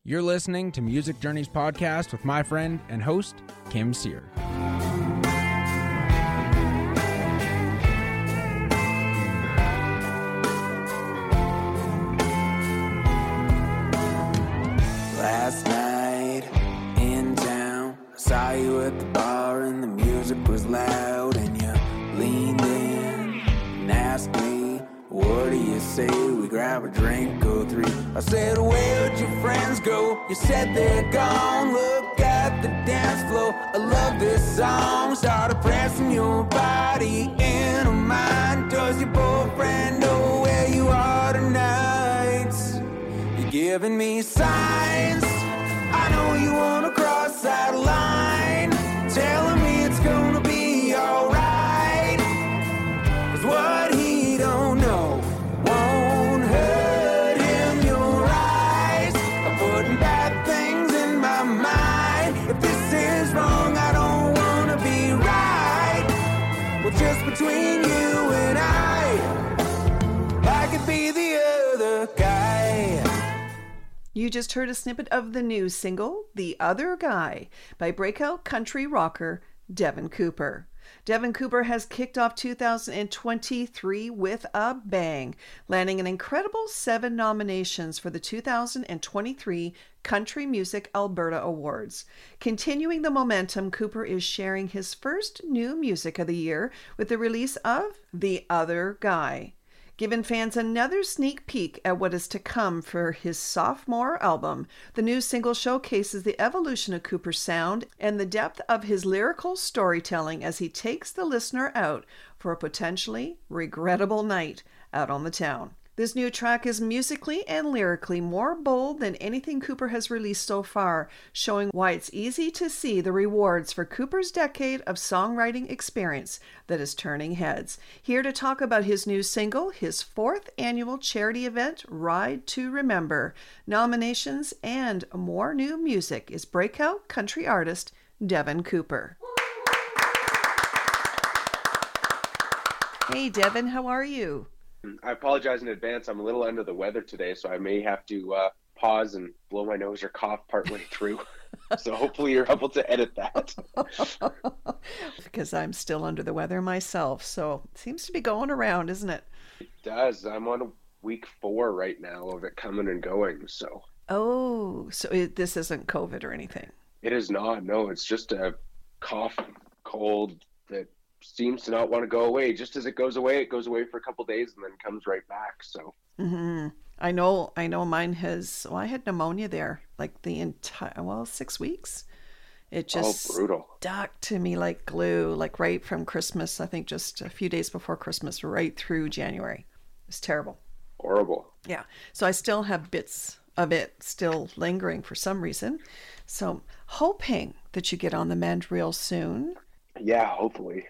You're listening to Music Journeys Podcast with my friend and host, Kim Sear. Last night in town, I saw you at the bar and the music was loud and you leaned in and asked me, what do you say we grab a drink, go three? I said, where'd your friends go? You said they're gone. Look at the dance floor, I love this song. Started pressing your body into mine. Does your boyfriend know where you are tonight? You're giving me signs. I know you wanna cross that line, telling me it's gonna be alright. 'Cause what he don't know won't hurt him. Your eyes are putting bad things in my mind. If this is wrong, I don't wanna be right. Well, just between you and I could be the other guy. You just heard a snippet of the new single, The Other Guy, by breakout country rocker Devin Cooper. Devin Cooper has kicked off 2023 with a bang, landing an incredible 7 nominations for the 2023 Country Music Alberta Awards. Continuing the momentum, Cooper is sharing his first new music of the year with the release of The Other Guy, giving fans another sneak peek at what is to come for his sophomore album. The new single showcases the evolution of Cooper's sound and the depth of his lyrical storytelling as he takes the listener out for a potentially regrettable night out on the town. This new track is musically and lyrically more bold than anything Cooper has released so far, showing why it's easy to see the rewards for Cooper's decade of songwriting experience that is turning heads. Here to talk about his new single, his 4th annual charity event, Ride to Remember, nominations, and more new music is breakout country artist Devin Cooper. Hey Devin, how are you? I apologize in advance. I'm a little under the weather today, so I may have to pause and blow my nose or cough partway through. So hopefully you're able to edit that. Because I'm still under the weather myself, so it seems to be going around, isn't it? It does. I'm on week 4 right now of it coming and going. So. Oh, so this isn't COVID or anything? It is not. No, it's just a cough, cold that seems to not want to go away. Just as it goes away for a couple days and then comes right back. So I know mine has, I had pneumonia there like the entire 6 weeks. It just brutal. Stuck to me like glue, like right from Christmas, I think just a few days before Christmas, right through January. It was terrible. Horrible. Yeah. So I still have bits of it still lingering for some reason. So hoping that you get on the mend real soon. Yeah, hopefully.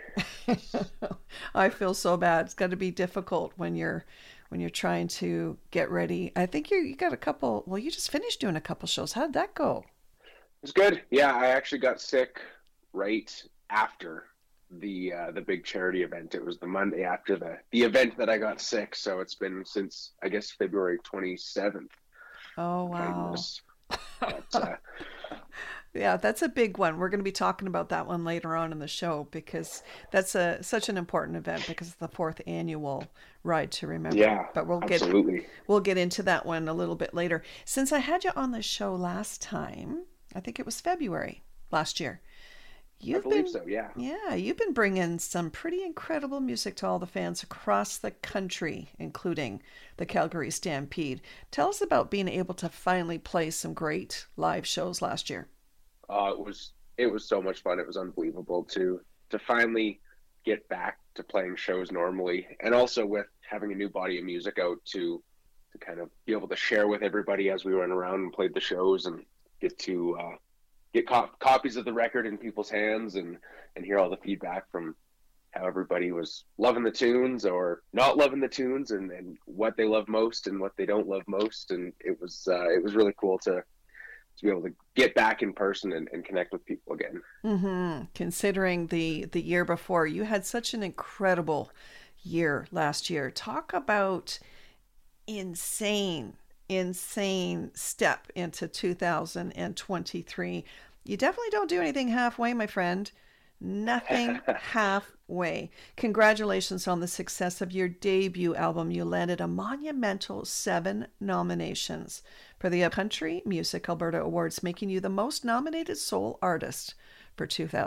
I feel so bad. It's got to be difficult when you're trying to get ready. I think you got a couple. Well, you just finished doing a couple shows. How did that go? It was good. Yeah, I actually got sick right after the big charity event. It was the Monday after the event that I got sick. So it's been since I guess February 27th. Oh wow. But, yeah, that's a big one. We're going to be talking about that one later on in the show because that's such an important event because it's the 4th annual Ride to Remember. Yeah, but we'll get into that one a little bit later. Since I had you on the show last time, I think it was February last year. I believe so, yeah. Yeah, you've been bringing some pretty incredible music to all the fans across the country, including the Calgary Stampede. Tell us about being able to finally play some great live shows last year. It was so much fun. It was unbelievable to finally get back to playing shows normally, and also with having a new body of music out to kind of be able to share with everybody as we went around and played the shows and get to get copies of the record in people's hands and hear all the feedback from how everybody was loving the tunes or not loving the tunes and what they love most and what they don't love most. And it was really cool to be able to get back in person and connect with people again. Mm-hmm. Considering the year before, you had such an incredible year last year. Talk about insane insane step into 2023. You definitely don't do anything halfway, my friend. Nothing halfway. Congratulations on the success of your debut album. You landed a monumental 7 nominations for the Country Music Alberta Awards, making you the most nominated soul artist for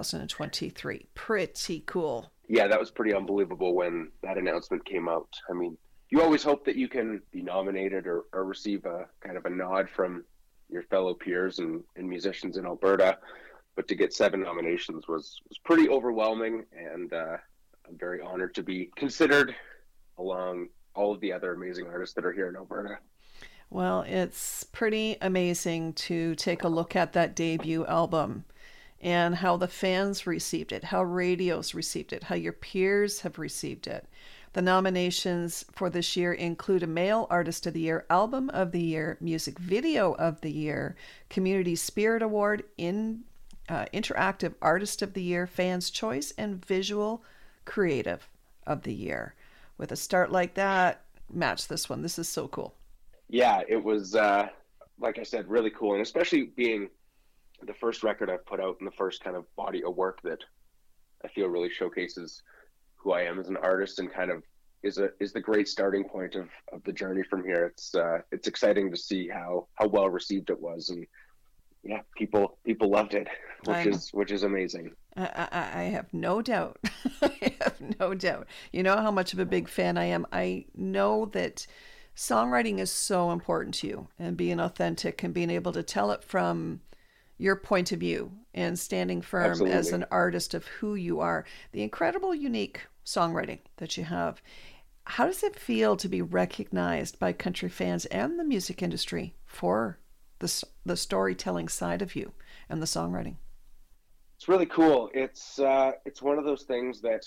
2023. Pretty cool. Yeah, that was pretty unbelievable when that announcement came out. I mean, you always hope that you can be nominated or receive a kind of a nod from your fellow peers and musicians in Alberta. But to get 7 nominations was pretty overwhelming, and I'm very honored to be considered along all of the other amazing artists that are here in Alberta. Well, it's pretty amazing to take a look at that debut album and how the fans received it, how radios received it, how your peers have received it. The nominations for this year include a Male Artist of the Year, Album of the Year, Music Video of the Year, Community Spirit Award, Interactive Artist of the Year, Fans Choice, and Visual Creative of the Year. With a start like that, match this one. This is so cool. Yeah, it was, like I said, really cool. And especially being the first record I've put out and the first kind of body of work that I feel really showcases who I am as an artist and kind of is the great starting point of the journey from here. It's exciting to see how well received it was, and yeah, people loved it, which is amazing. I have no doubt. I have no doubt. You know how much of a big fan I am. I know that songwriting is so important to you, and being authentic and being able to tell it from your point of view and standing firm Absolutely. As an artist of who you are. The incredible, unique songwriting that you have. How does it feel to be recognized by country fans and the music industry for the storytelling side of you and the songwriting? It's really cool. It's one of those things that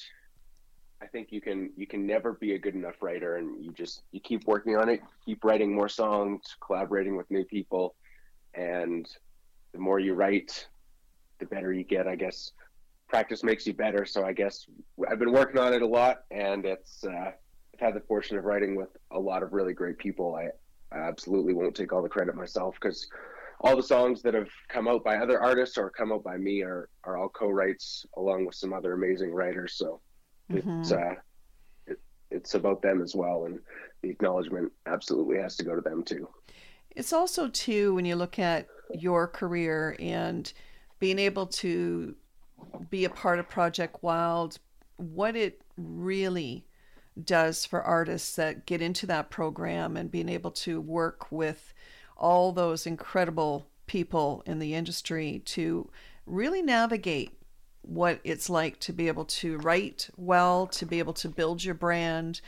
I think you can never be a good enough writer, and you keep working on it, keep writing more songs, collaborating with new people, and the more you write, the better you get. I guess practice makes you better. So I guess I've been working on it a lot, and I've had the fortune of writing with a lot of really great people. I absolutely won't take all the credit myself, because all the songs that have come out by other artists or come out by me are all co-writes along with some other amazing writers. So it's about them as well, and the acknowledgement absolutely has to go to them too. It's also too, when you look at your career and being able to be a part of Project Wild, what it really does for artists that get into that program and being able to work with all those incredible people in the industry to really navigate what it's like to be able to write well, to be able to build your brand,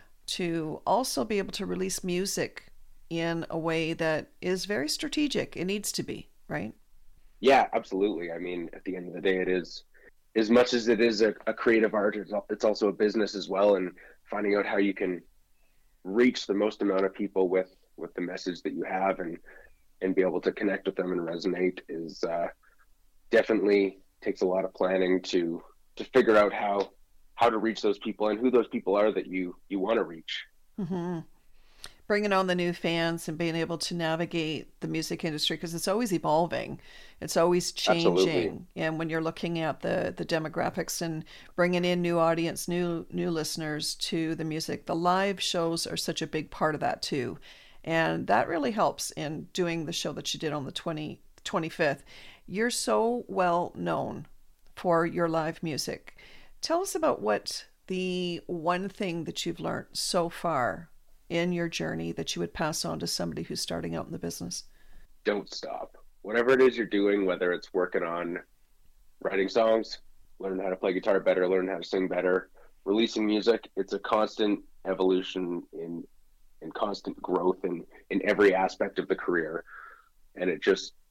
to also be able to release music in a way that is very strategic. It needs to be, right? Yeah, absolutely. I mean, at the end of the day, it is, as much as it is a creative art, it's also a business as well. And finding out how you can reach the most amount of people with the message that you have and be able to connect with them and resonate is definitely takes a lot of planning to figure out how to reach those people and who those people are that you want to reach. Mm-hmm. Bringing on the new fans and being able to navigate the music industry, because it's always evolving, it's always changing. Absolutely. And when you're looking at the demographics and bringing in new audience, new listeners to the music, the live shows are such a big part of that too, and that really helps in doing the show that you did on the 25th. You're so well known for your live music. Tell us about what the one thing that you've learned so far in your journey that you would pass on to somebody who's starting out in the business. Don't stop. Whatever it is you're doing, whether it's working on writing songs, learning how to play guitar better, learning how to sing better, releasing music, it's a constant evolution in constant growth in every aspect of the career. And it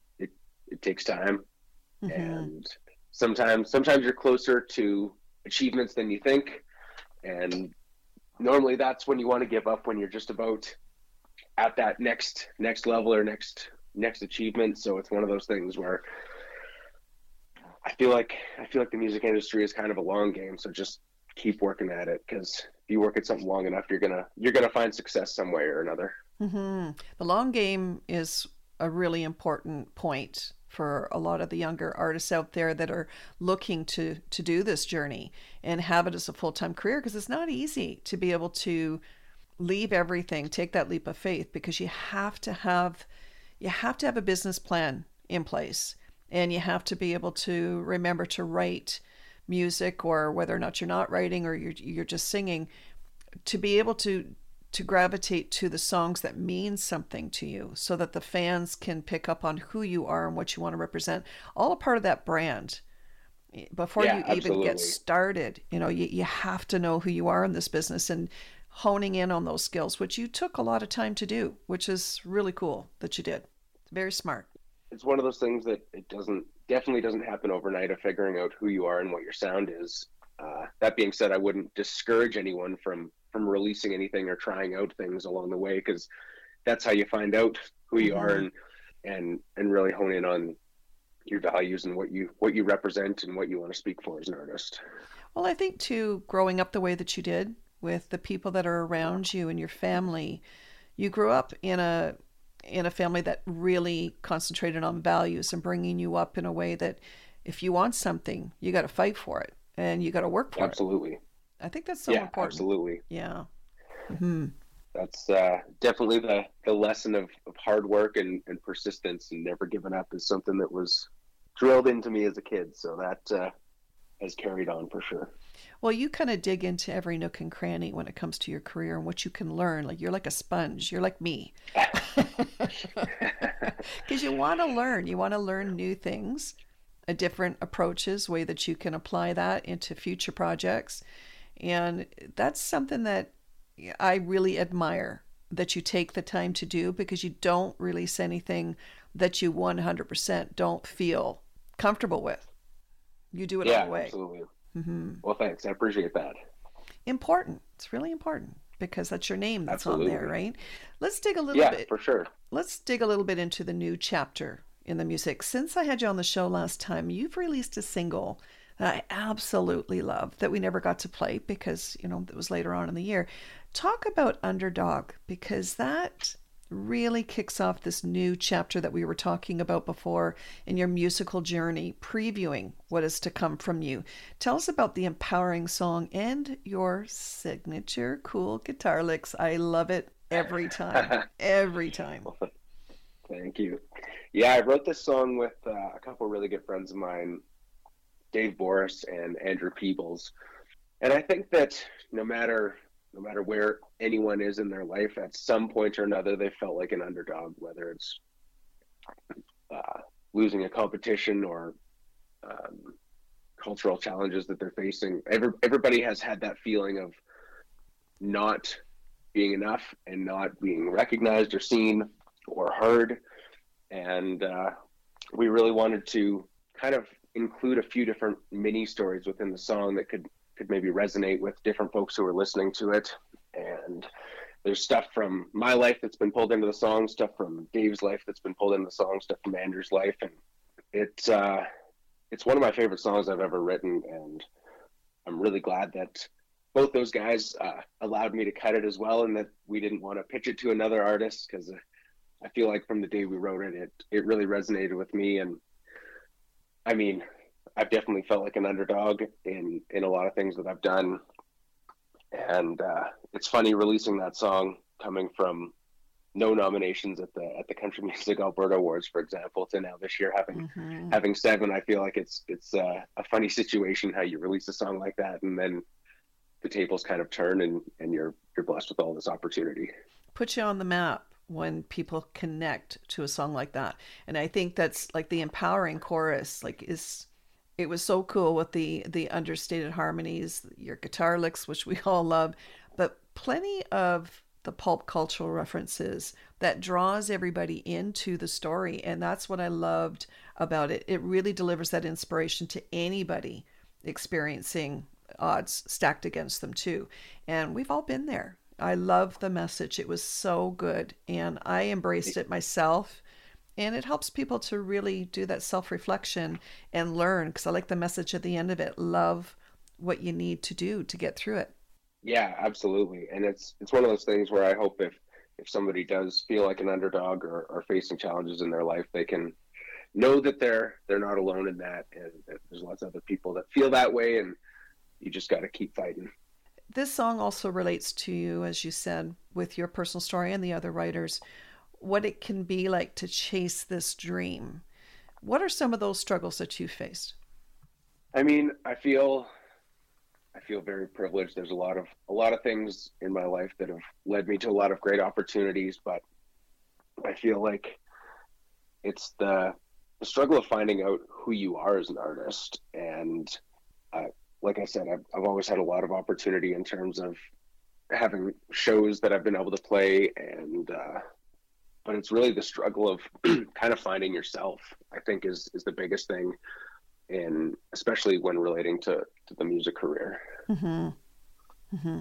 takes time. Mm-hmm. And sometimes you're closer to achievements than you think. And normally that's when you want to give up, when you're just about at that next level or next achievement. So it's one of those things where I feel like the music industry is kind of a long game. So just keep working at it, because if you work at something long enough, you're gonna find success some way or another. The long game is a really important point for a lot of the younger artists out there that are looking to do this journey and have it as a full-time career, because it's not easy to be able to leave everything, take that leap of faith, because you have to have a business plan in place, and you have to be able to remember to write music, or whether or not you're not writing or you're just singing, to be able to gravitate to the songs that mean something to you, so that the fans can pick up on who you are and what you want to represent, all a part of that brand. Before you even get started, you have to know who you are in this business, and honing in on those skills, which you took a lot of time to do, which is really cool that you did. Very smart. It's one of those things that it definitely doesn't happen overnight, of figuring out who you are and what your sound is. That being said, I wouldn't discourage anyone from releasing anything or trying out things along the way, because that's how you find out who you are, and really hone in on your values and what you represent and what you want to speak for as an artist. Well, I think too, growing up the way that you did, with the people that are around you and your family, you grew up in a family that really concentrated on values and bringing you up in a way that if you want something, you got to fight for it and you got to work for it. Absolutely. I think that's so important. Absolutely. Yeah. That's definitely the lesson of hard work and persistence and never giving up is something that was drilled into me as a kid. So that has carried on for sure. Well, you kind of dig into every nook and cranny when it comes to your career and what you can learn. Like, you're like a sponge. You're like me. Because you want to learn. You want to learn new things, different approaches, way that you can apply that into future projects. And that's something that I really admire, that you take the time to do, because you don't release anything that you 100% don't feel comfortable with. You do it all the way. Absolutely. Well, thanks. I appreciate that. Important. It's really important, because that's your name that's on there, right? Let's dig a little bit. Yeah, for sure. Let's dig a little bit into the new chapter in the music. Since I had you on the show last time, you've released a single that I absolutely love that we never got to play because, it was later on in the year. Talk about Underdog, because that really kicks off this new chapter that we were talking about before in your musical journey, previewing what is to come from you. Tell us about the empowering song and your signature cool guitar licks. I love it every time. Every time. Thank you. Yeah, I wrote this song with a couple of really good friends of mine, Dave Boris and Andrew Peebles. And I think that no matter where anyone is in their life, at some point or another, they felt like an underdog, whether it's losing a competition or cultural challenges that they're facing. Everybody has had that feeling of not being enough and not being recognized or seen or heard. And we really wanted to kind of include a few different mini stories within the song that could maybe resonate with different folks who are listening to it. And there's stuff from my life that's been pulled into the song, stuff from Dave's life that's been pulled into the song, stuff from Andrew's life. And it's one of my favorite songs I've ever written. And I'm really glad that both those guys allowed me to cut it as well, and that we didn't want to pitch it to another artist, because I feel like from the day we wrote it, it really resonated with me. And I mean, I've definitely felt like an underdog in a lot of things that I've done. And it's funny releasing that song coming from no nominations at the Country Music Alberta Awards, for example, to now this year having 7. I feel like it's a funny situation how you release a song like that and then the tables kind of turn and you're blessed with all this opportunity. Put you on the map when people connect to a song like that. And I think that's like the empowering chorus, it was so cool with the understated harmonies, your guitar licks, which we all love, but plenty of the pulp cultural references that draws everybody into the story. And that's what I loved about it. It really delivers that inspiration to anybody experiencing odds stacked against them too. And we've all been there. I love the message. It was so good. And I embraced it myself. And it helps people to really do that self-reflection and learn, because I like the message at the end of it. Love what you need to do to get through it. Yeah, absolutely. And it's one of those things where I hope if somebody does feel like an underdog or facing challenges in their life, they can know that they're not alone in that, and that there's lots of other people that feel that way, and you just got to keep fighting. This song also relates to you, as you said, with your personal story and the other writers, what it can be like to chase this dream. What are some of those struggles that you faced? I mean, I feel very privileged. There's a lot of things in my life that have led me to a lot of great opportunities, but I feel like it's the struggle of finding out who you are as an artist. And like I said, I've always had a lot of opportunity in terms of having shows that I've been able to play, and but it's really the struggle of kind of finding yourself, I think, is the biggest thing, and especially when relating to the music career. Mm-hmm. Mm-hmm.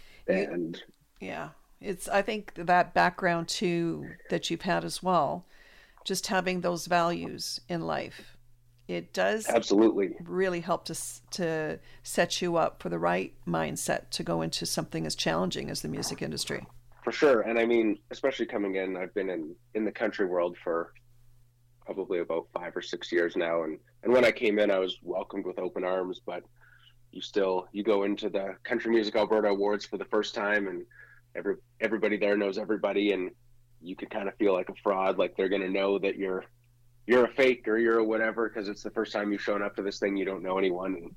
And yeah, I think that background too that you've had as well, just having those values in life, it does absolutely really help to set you up for the right mindset to go into something as challenging as the music industry. For sure. And I mean, especially coming in, I've been in the country world for probably about 5 or 6 years now. And when I came in, I was welcomed with open arms, but you go into the Country Music Alberta Awards for the first time, and everybody there knows everybody, and you can kind of feel like a fraud, like they're going to know that you're a fake or you're a whatever, because it's the first time you've shown up to this thing, you don't know anyone. And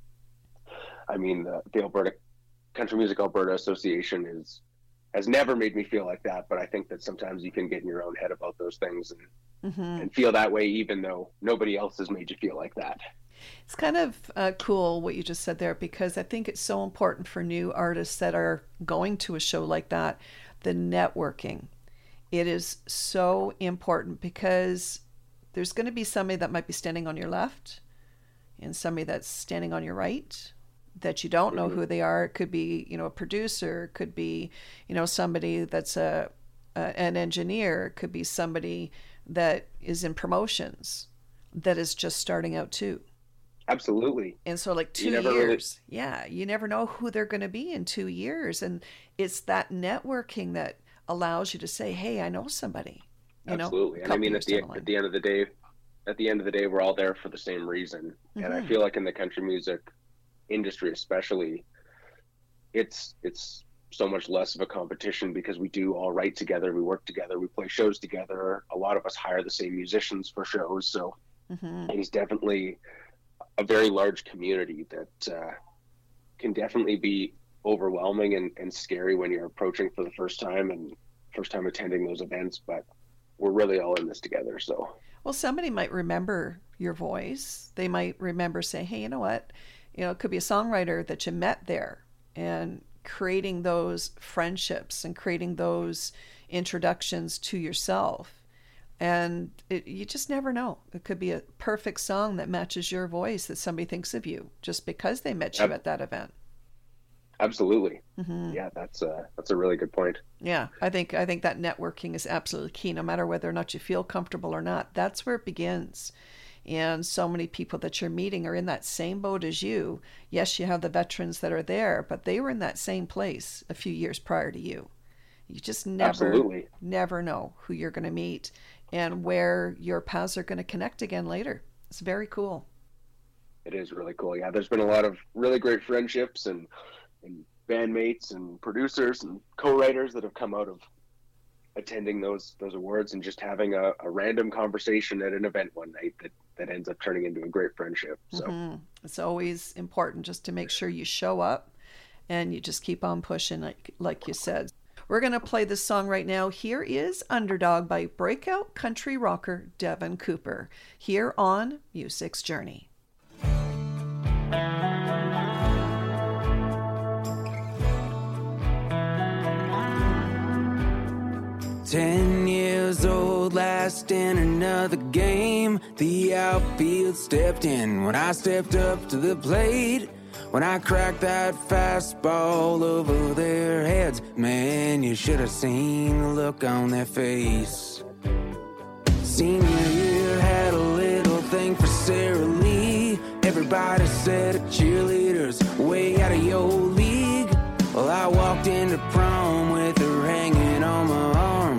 I mean, the Alberta Country Music Alberta Association has never made me feel like that, but I think that sometimes you can get in your own head about those things and feel that way, even though nobody else has made you feel like that. It's kind of cool what you just said there, because I think it's so important for new artists that are going to a show like that, the networking. It is so important, because there's going to be somebody that might be standing on your left and somebody that's standing on your right that you don't know who they are. It could be, a producer, it could be, somebody that's an engineer, it could be somebody that is in promotions that is just starting out too. Absolutely. And so like 2 years, you never know who they're going to be in 2 years. And it's that networking that allows you to say, hey, I know somebody. Absolutely. And I mean, at the end of the day, we're all there for the same reason. Mm-hmm. And I feel like in the country music industry, especially, it's so much less of a competition, because we do all write together, we work together, we play shows together. A lot of us hire the same musicians for shows. So it's definitely a very large community that can definitely be overwhelming and scary when you're approaching for the first time attending those events, but we're really all in this together. So, well, somebody might remember your voice. They might remember saying, hey, you know what? It could be a songwriter that you met there, and creating those friendships and creating those introductions to yourself. And you just never know. It could be a perfect song that matches your voice, that somebody thinks of you just because they met you at that event. Absolutely. Mm-hmm. Yeah, that's a really good point. Yeah, I think that networking is absolutely key, no matter whether or not you feel comfortable or not. That's where it begins. And so many people that you're meeting are in that same boat as you. Yes, you have the veterans that are there, but they were in that same place a few years prior to you. You just never know who you're going to meet and where your paths are going to connect again later. It's very cool. It is really cool. Yeah, there's been a lot of really great friendships and bandmates and producers and co-writers that have come out of attending those awards, and just having a random conversation at an event one night that ends up turning into a great friendship. So it's always important just to make sure you show up and you just keep on pushing, like you said. We're going to play this song right now. Here is Underdog by breakout country rocker Devin Cooper, here on Music's Journey. 10 years old, last in another game. The outfield stepped in when I stepped up to the plate. When I cracked that fastball over their heads, man, you should have seen the look on their face. Senior year had a little thing for Sarah Lee. Everybody said a cheerleader's way out of your league. Well, I walked into prom with her hanging on my arm.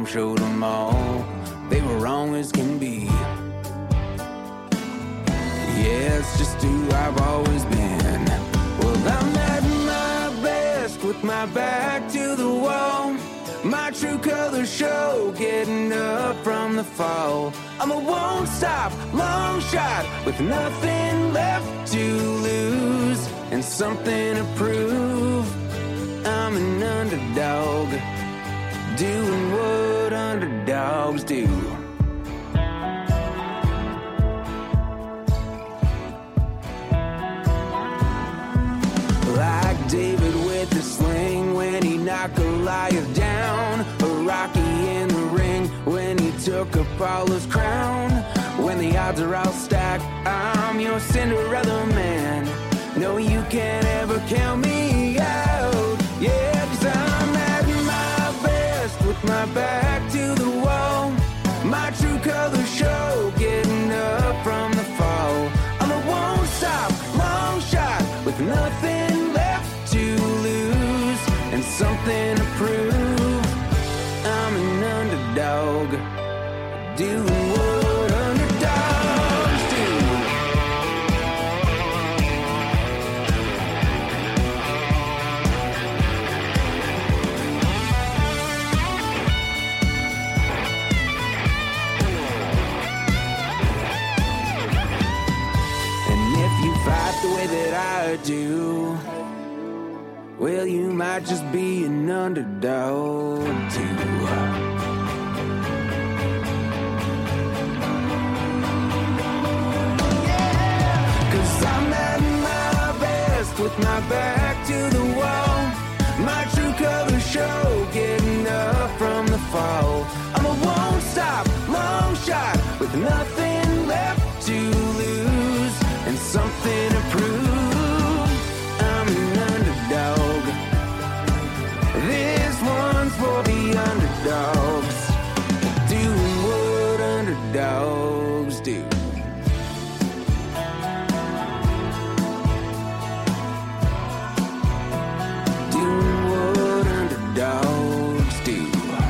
it's just who I've always been. Well, I'm at my best with my back to the wall. My true colors show, getting up from the fall. I'm a won't stop, long shot with nothing left to lose and something to prove. I'm an underdog, doing what underdogs do. Like David with the sling when he knocked Goliath down, or Rocky in the ring when he took up Apollo's crown. When the odds are all stacked, I'm your Cinderella man. No, you can't ever count me out. Yeah, 'cause I'm at my best with my back to the wall. My true colors show, getting up from the fall. I'm a won't stop, long shot with nothing left to lose and something to prove. I'm an underdog, doing what underdogs do. And if you fight the way that I do, well, you might just be an underdog too. 'Cause I'm at my best with my back to the wall. My true colors show, getting up from the fall. I'm a won't stop, long shot with nothing left to lose and something to prove. I'm an underdog. This one's for the underdogs, doing what underdogs do. Doing what underdogs do.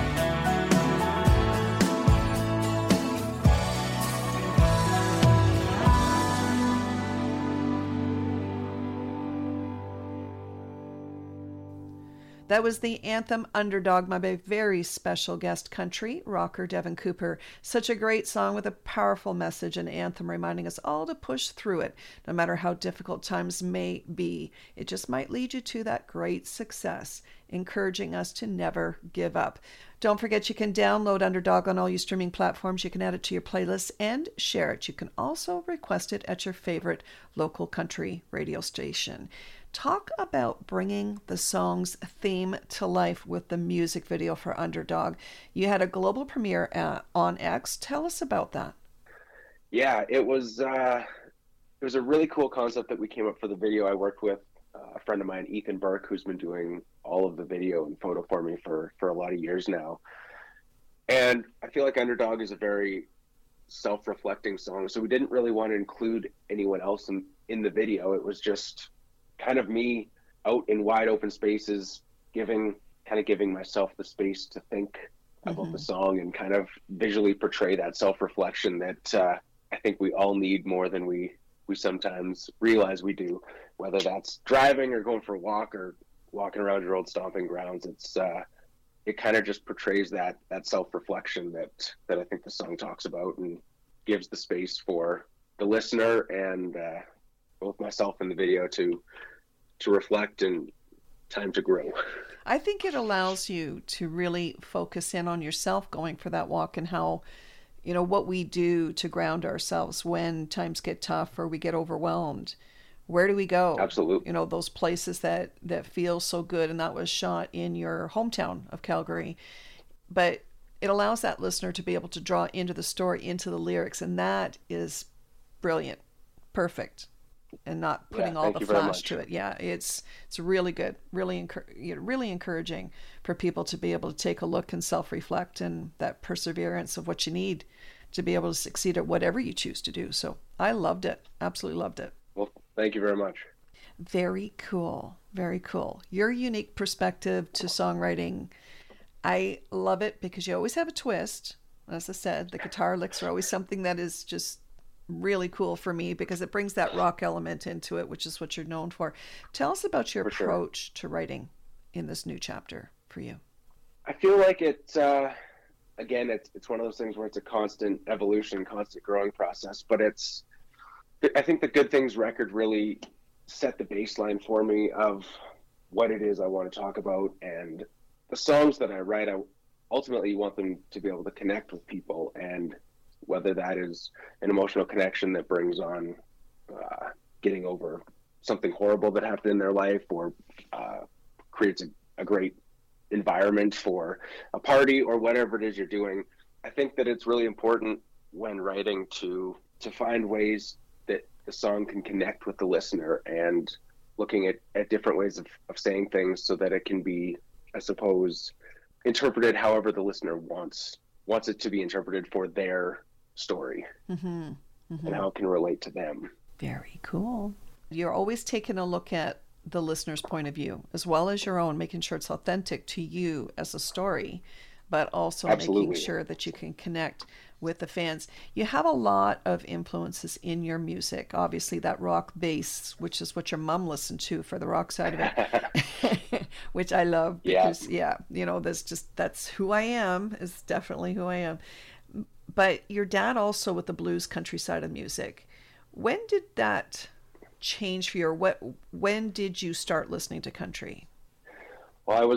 That was the anthem Underdog by my very special guest country rocker, Devin Cooper. Such a great song with a powerful message and anthem reminding us all to push through it, no matter how difficult times may be. It just might lead you to that great success, encouraging us to never give up. Don't forget you can download Underdog on all your streaming platforms. You can add it to your playlists and share it. You can also request it at your favorite local country radio station. Talk about bringing the song's theme to life with the music video for Underdog. You had a global premiere on X. Tell us about that. Yeah, it was a really cool concept that we came up for the video. I worked with a friend of mine, Ethan Burke, who's been doing all of the video and photo for me for a lot of years now. And I feel like Underdog is a very self-reflecting song, so we didn't really want to include anyone else in the video. It was just kind of me out in wide open spaces, giving myself the space to think about the song and kind of visually portray that self-reflection that I think we all need more than we sometimes realize we do, whether that's driving or going for a walk or walking around your old stomping grounds. It kind of just portrays that self-reflection that I think the song talks about, and gives the space for the listener and both myself and the video to reflect and time to grow. I think it allows you to really focus in on yourself going for that walk, and how, what we do to ground ourselves when times get tough or we get overwhelmed. Where do we go? Absolutely. Those places that feel so good. And that was shot in your hometown of Calgary. But it allows that listener to be able to draw into the story, into the lyrics. And that is brilliant. Perfect. And not putting all the flash to it. Yeah, it's really good. Really encouraging for people to be able to take a look and self-reflect, and that perseverance of what you need to be able to succeed at whatever you choose to do. So I loved it. Absolutely loved it. Well, thank you very much. Very cool. Very cool. Your unique perspective to songwriting, I love it, because you always have a twist. As I said, the guitar licks are always something that is just really cool for me because it brings that rock element into it, which is what you're known for. Tell us about your approach to writing in this new chapter for you. I feel like it's again, it's one of those things where it's a constant evolution, constant growing process. But I think the Good Things record really set the baseline for me of what it is I want to talk about, and the songs that I write, I ultimately want them to be able to connect with people, and whether that is an emotional connection that brings on getting over something horrible that happened in their life, or creates a great environment for a party, or whatever it is you're doing. I think that it's really important when writing to find ways that the song can connect with the listener, and looking at different ways of saying things so that it can be, I suppose, interpreted however the listener wants it to be interpreted for their story, and how it can relate to them. Very cool. You're always taking a look at the listener's point of view as well as your own, making sure it's authentic to you as a story, but also making sure that you can connect with the fans. You have a lot of influences in your music. Obviously that rock bass, which is what your mom listened to for the rock side of it, which I love because that's who I am, is definitely who I am. But your dad also with the blues country side of music. When did that change for you, or when did you start listening to country? Well,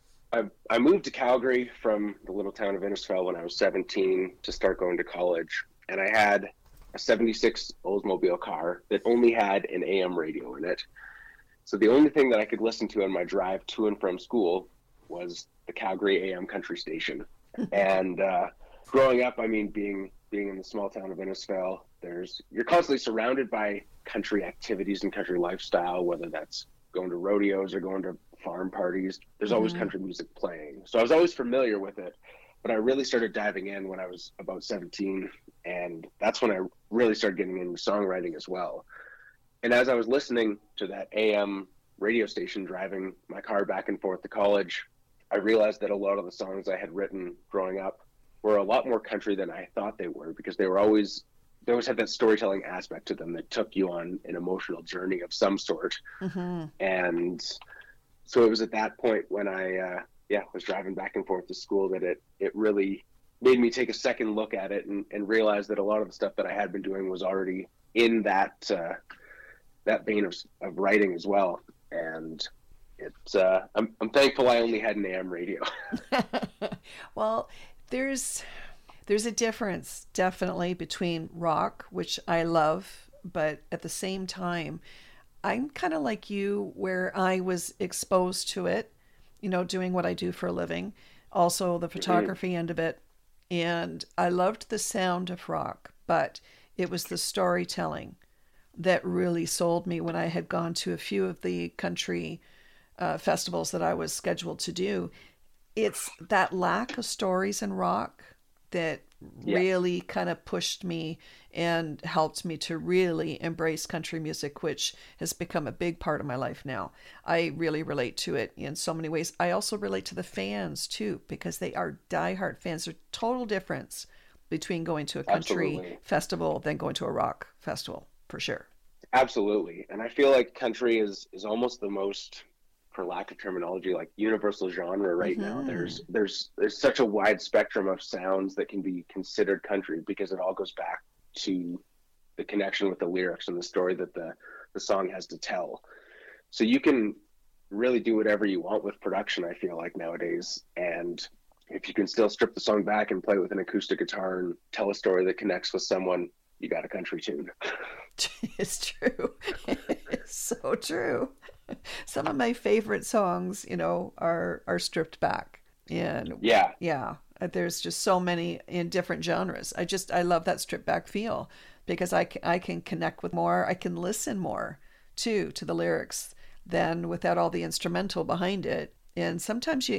I moved to Calgary from the little town of Innisfail when I was 17 to start going to college, and I had a 76 Oldsmobile car that only had an AM radio in it. So the only thing that I could listen to on my drive to and from school was the Calgary AM country station. And growing up, I mean, being in the small town of Innisfail, you're constantly surrounded by country activities and country lifestyle, whether that's going to rodeos or going to farm parties. There's always country music playing. So I was always familiar with it, but I really started diving in when I was about 17. And that's when I really started getting into songwriting as well. And as I was listening to that AM radio station, driving my car back and forth to college, I realized that a lot of the songs I had written growing up were a lot more country than I thought they were, because they always had that storytelling aspect to them that took you on an emotional journey of some sort. And so it was at that point when I was driving back and forth to school that it really made me take a second look at it and realize that a lot of the stuff that I had been doing was already in that vein of writing as well. And I'm thankful I only had an AM radio. Well, there's a difference definitely between rock, which I love, but at the same time, I'm kind of like you, where I was exposed to it, doing what I do for a living, also the photography end of it. And I loved the sound of rock, but it was the storytelling that really sold me when I had gone to a few of the country festivals that I was scheduled to do. It's that lack of stories in rock that really kind of pushed me and helped me to really embrace country music, which has become a big part of my life now. I really relate to it in so many ways. I also relate to the fans too, because they are diehard fans. There's a total difference between going to a country festival than going to a rock festival, for sure. Absolutely. And I feel like country is almost the most, for lack of terminology, like universal genre right now. There's such a wide spectrum of sounds that can be considered country, because it all goes back to the connection with the lyrics and the story that the song has to tell. So you can really do whatever you want with production, I feel like, nowadays. And if you can still strip the song back and play with an acoustic guitar and tell a story that connects with someone, you got a country tune. It's true. It's so true. Some of my favorite songs, are stripped back. And there's just so many in different genres. I love that stripped back feel, because I can connect with more. I can listen more to the lyrics than without all the instrumental behind it. And sometimes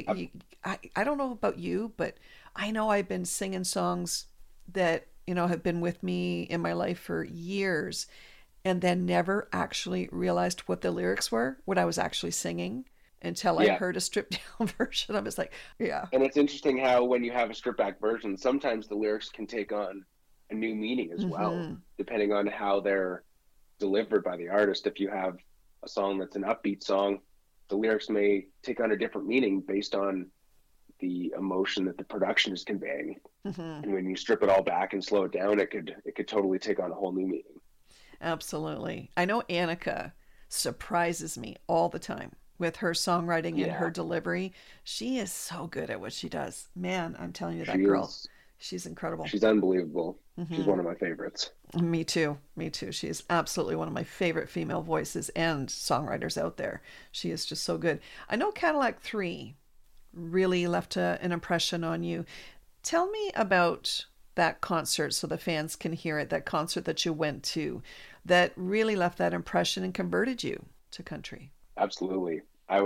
I don't know about you, but I know I've been singing songs that, have been with me in my life for years, and then never actually realized what the lyrics were, what I was actually singing, until I heard a stripped down version. I was like, yeah. And it's interesting how when you have a stripped back version, sometimes the lyrics can take on a new meaning as well, Mm-hmm. depending on how they're delivered by the artist. If you have a song that's an upbeat song, the lyrics may take on a different meaning based on the emotion that the production is conveying. Mm-hmm. And when you strip it all back and slow it down, it could totally take on a whole new meaning. Absolutely. I know Annika surprises me all the time with her songwriting and her delivery. She is so good at what she does. Man, I'm telling you, that girl, she's incredible. She's unbelievable. Mm-hmm. She's one of my favorites. Me too. Me too. She is absolutely one of my favorite female voices and songwriters out there. She is just so good. I know Cadillac 3 really left an impression on you. Tell me about that concert so the fans can hear it, that concert that you went to that really left that impression and converted you to country. Absolutely. I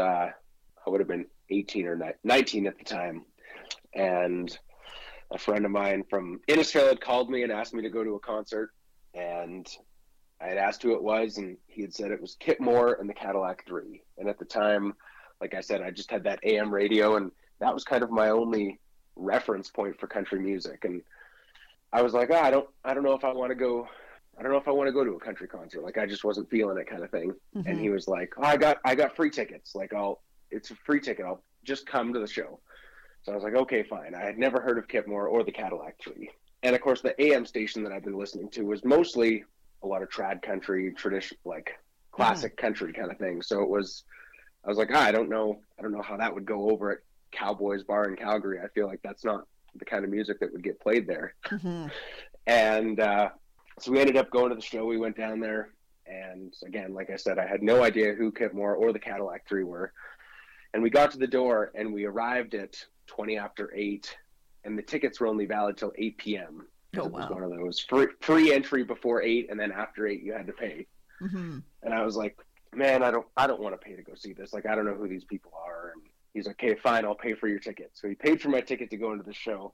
would have been 18 or 19 at the time. And a friend of mine from Innisfail had called me and asked me to go to a concert. And I had asked who it was, and he had said it was Kip Moore and the Cadillac 3. And at the time, like I said, I just had that AM radio, and that was kind of my only reference point for country music. And I was like, I don't know if I want to go. I don't know if I want to go to a country concert. Like, I just wasn't feeling it, kind of thing. Mm-hmm. And he was like, oh, I got free tickets. Like, it's a free ticket. I'll just come to the show. So I was like, okay, fine. I had never heard of Kip Moore or the Cadillac 3. And of course, the AM station that I've been listening to was mostly a lot of trad country, tradition, like classic country kind of thing. So I was like, I don't know how that would go over at Cowboys Bar in Calgary. I feel like that's not the kind of music that would get played there. Mm-hmm. And so we ended up going to the show. We went down there, and again, like I said, I had no idea who Kip Moore or the Cadillac 3 were. And we got to the door, and we arrived at 20 after 8, and the tickets were only valid till 8 p.m. Oh, It was wow. one of those free entry before 8, and then after 8 you had to pay. Mm-hmm. And I was like, man, I don't want to pay to go see this. Like, I don't know who these people are. And he's like, okay, fine, I'll pay for your ticket. So he paid for my ticket to go into the show.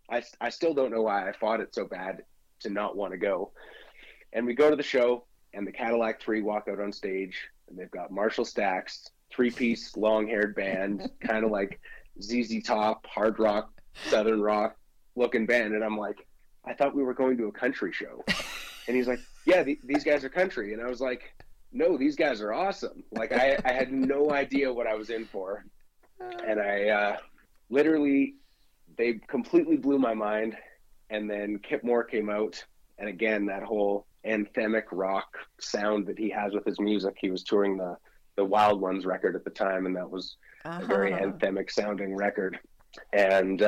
I still don't know why I fought it so bad to not want to go. And we go to the show, and the Cadillac 3 walk out on stage, and they've got Marshall Stax, 3-piece, long-haired band, kind of like ZZ Top, hard rock, southern rock looking band. And I'm like, I thought we were going to a country show. And he's like, yeah, these guys are country. And I was like, no, these guys are awesome. Like, I had no idea what I was in for. And I literally, they completely blew my mind. And then Kip Moore came out. And again, that whole anthemic rock sound that he has with his music. He was touring the Wild Ones record at the time. And that was a very anthemic sounding record. And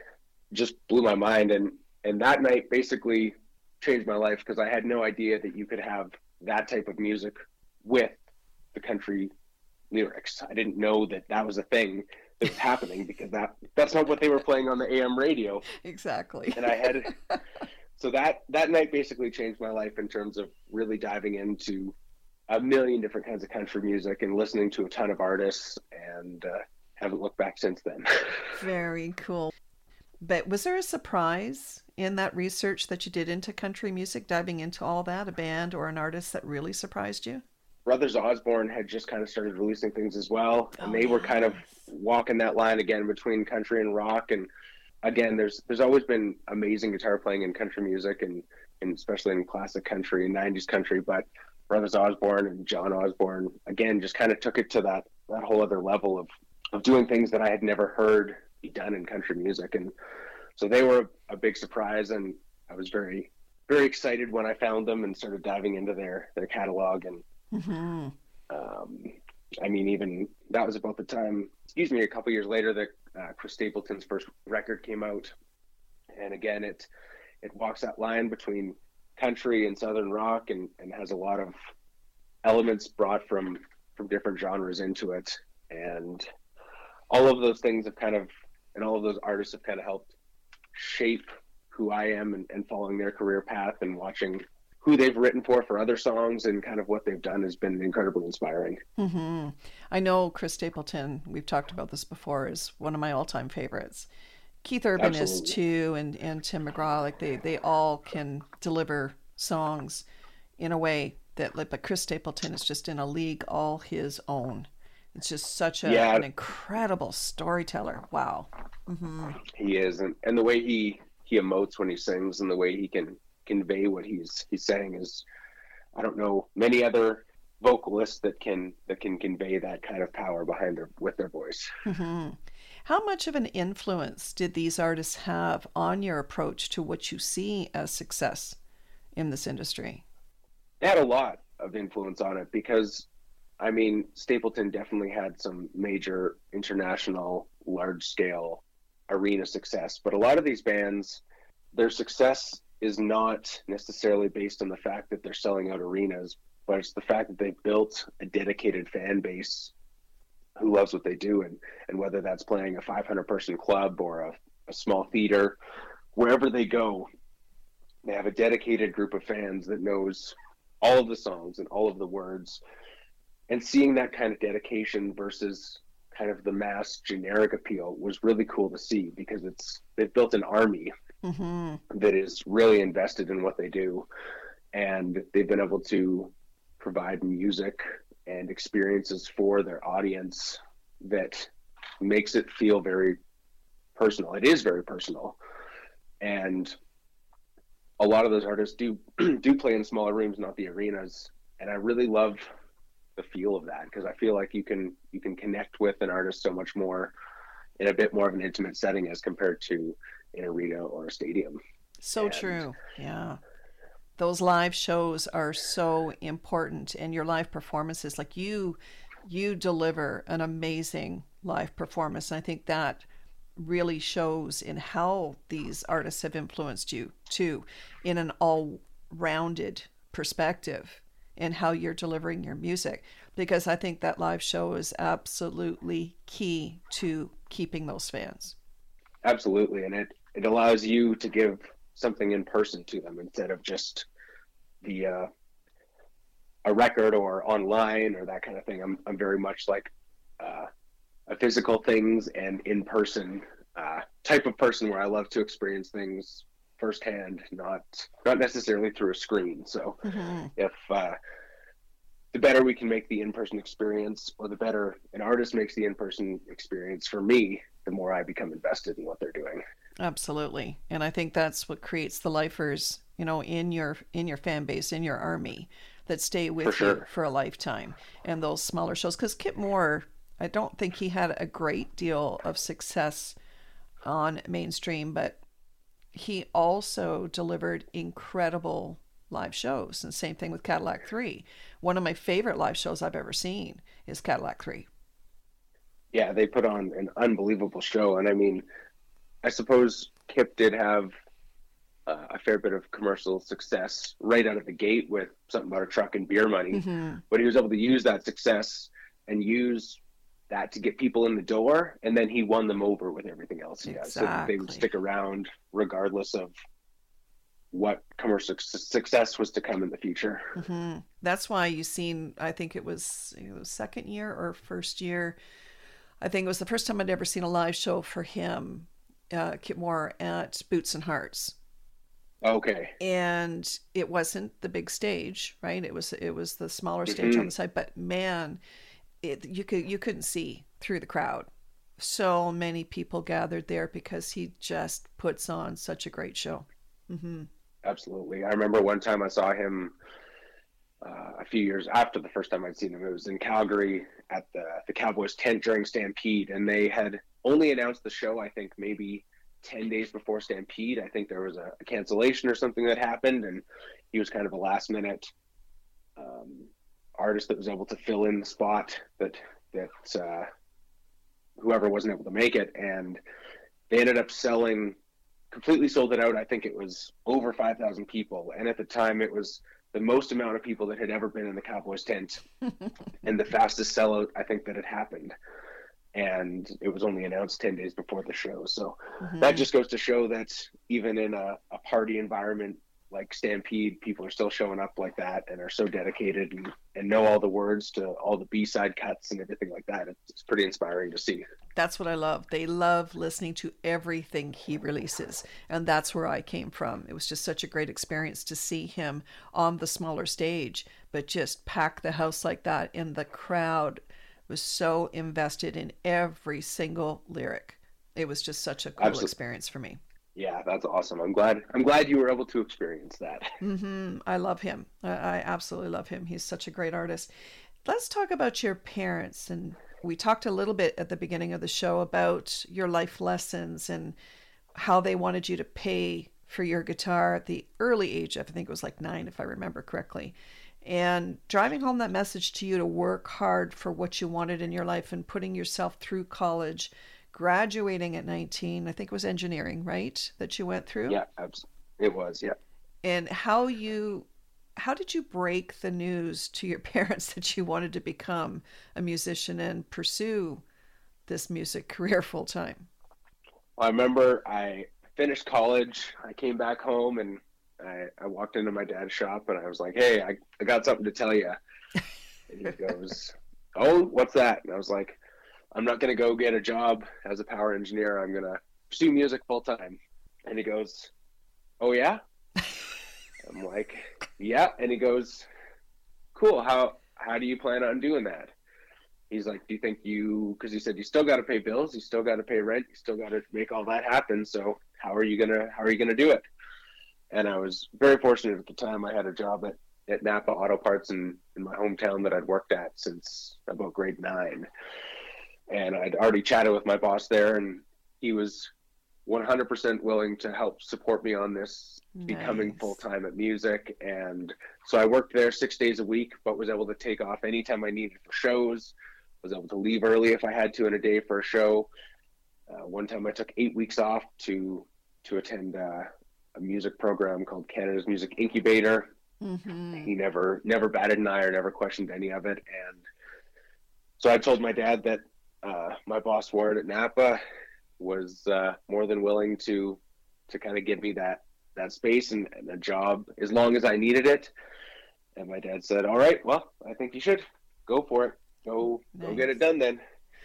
just blew my mind. And that night basically changed my life, because I had no idea that you could have that type of music with the country lyrics. I didn't know that was a thing that was happening, because that's not what they were playing on the AM radio. Exactly. And I had so that night basically changed my life in terms of really diving into a million different kinds of country music and listening to a ton of artists, and haven't looked back since then. Very cool. But was there a surprise in that research that you did into country music, diving into all that, a band or an artist that really surprised you? Brothers Osborne had just kind of started releasing things as well, and they were kind of walking that line again between country and rock. And again, there's always been amazing guitar playing in country music, and especially in classic country and 90s country, but Brothers Osborne and John Osborne, again, just kind of took it to that whole other level of doing things that I had never heard be done in country music. And so they were a big surprise, and I was very, very excited when I found them and started diving into their catalog. And Mm-hmm. I mean, even that was about the time, a couple years later, that Chris Stapleton's first record came out. And again, it walks that line between country and southern rock, and has a lot of elements brought from different genres into it. And all of those things have and all of those artists have kind of helped shape who I am, and following their career path and watching who they've written for other songs, and kind of what they've done has been incredibly inspiring. Mm-hmm. I know Chris Stapleton, we've talked about this before, is one of my all-time favorites. Keith Urban is too, and Tim McGraw. Like they all can deliver songs in a way that, but Chris Stapleton is just in a league all his own. It's just such an incredible storyteller. Wow. Mm-hmm. He is, and the way he he emotes when he sings and the way he can convey what he's saying is, I don't know many other vocalists that can convey that kind of power behind their voice. Mm-hmm. How much of an influence did these artists have on your approach to what you see as success in this industry? They had a lot of influence on it because, I mean, Stapleton definitely had some major international, large-scale arena success. But a lot of these bands, their success is not necessarily based on the fact that they're selling out arenas, but it's the fact that they've built a dedicated fan base who loves what they do. And whether that's playing a 500-person club or a small theater, wherever they go, they have a dedicated group of fans that knows all of the songs and all of the words. And seeing that kind of dedication versus kind of the mass generic appeal was really cool to see, because they've built an army Mm-hmm. that is really invested in what they do, and they've been able to provide music and experiences for their audience that makes it feel very personal. It is very personal, and a lot of those artists do play in smaller rooms, not the arenas, and I really love the feel of that, because I feel like you can connect with an artist so much more in a bit more of an intimate setting as compared to an arena or a stadium. So true. Yeah. Those live shows are so important, and your live performances, like you deliver an amazing live performance. And I think that really shows in how these artists have influenced you too, in an all-rounded perspective in how you're delivering your music, because I think that live show is absolutely key to keeping those fans. Absolutely. And it allows you to give something in person to them instead of just a record or online or that kind of thing. I'm very much like a physical things and in person type of person, where I love to experience things firsthand, not necessarily through a screen. So Mm-hmm. if the better we can make the in-person experience, or the better an artist makes the in-person experience for me, the more I become invested in what they're doing. Absolutely. And I think that's what creates the lifers, in your fan base, in your army, that stay with you for a lifetime. And those smaller shows, because Kip Moore, I don't think he had a great deal of success on mainstream, but he also delivered incredible live shows. And same thing with Cadillac 3. One of my favorite live shows I've ever seen is Cadillac 3. Yeah, they put on an unbelievable show. And I mean, I suppose Kip did have a fair bit of commercial success right out of the gate with Something About a Truck and Beer Money. Mm-hmm. But he was able to use that success and use that to get people in the door, and then he won them over with everything else he does, so that they would stick around regardless of what commercial success was to come in the future. Mm-hmm. That's why you seen, I think it was second year or first year, I think it was the first time I'd ever seen a live show for him, Kip Moore, at Boots and Hearts. Okay. And it wasn't the big stage, right? It was the smaller stage on the side, but man, you couldn't see through the crowd. So many people gathered there because he just puts on such a great show. Mm-hmm. Absolutely. I remember one time I saw him a few years after the first time I'd seen him. It was in Calgary at the Cowboys tent during Stampede, and they had only announced the show, I think, maybe 10 days before Stampede. I think there was a cancellation or something that happened, and he was kind of a last minute artist that was able to fill in the spot that whoever wasn't able to make it. And they ended up completely sold it out. I think it was over 5,000 people. And at the time it was the most amount of people that had ever been in the Cowboys tent and the fastest sellout I think that had happened. And it was only announced 10 days before the show. So that just goes to show that even in a party environment like Stampede, people are still showing up like that and are so dedicated and know all the words to all the B-side cuts and everything like that. It's pretty inspiring to see. That's what I love. They love listening to everything he releases. And that's where I came from. It was just such a great experience to see him on the smaller stage, but just pack the house like that. And the crowd was so invested in every single lyric. It was just such a cool experience for me. Yeah, that's awesome. I'm glad you were able to experience that. I love him. I absolutely love him. He's such a great artist. Let's talk about your parents. And we talked a little bit at the beginning of the show about your life lessons and how they wanted you to pay for your guitar at the early age of, I think it was like 9, if I remember correctly. And driving home that message to you to work hard for what you wanted in your life and putting yourself through college, graduating at 19, I think it was engineering, right? That you went through? Yeah, absolutely. It was, yeah. And how did you break the news to your parents that you wanted to become a musician and pursue this music career full time? Well, I remember I finished college. I came back home and I walked into my dad's shop and I was like, "Hey, I got something to tell you." And he goes, "Oh, what's that?" And I was like, "I'm not going to go get a job as a power engineer. I'm going to pursue music full time." And he goes, "Oh, yeah?" I'm like, "Yeah." And he goes, "Cool. How do you plan on doing that?" He's like, "Do you think because he said you still got to pay bills, you still got to pay rent, you still got to make all that happen. So how are you gonna do it?" And I was very fortunate at the time. I had a job at Napa Auto Parts in my hometown that I'd worked at since about grade 9. And I'd already chatted with my boss there, and he was 100% willing to help support me on this becoming full-time at music. And so I worked there 6 days a week, but was able to take off anytime I needed for shows, was able to leave early if I had to in a day for a show. One time I took 8 weeks off to attend a music program called Canada's Music Incubator. He never batted an eye or never questioned any of it. And so I told my dad that my boss Warren at Napa was more than willing to kind of give me that space and a job as long as I needed it. And my dad said, "All right, well, I think you should go for it. Go get it done then."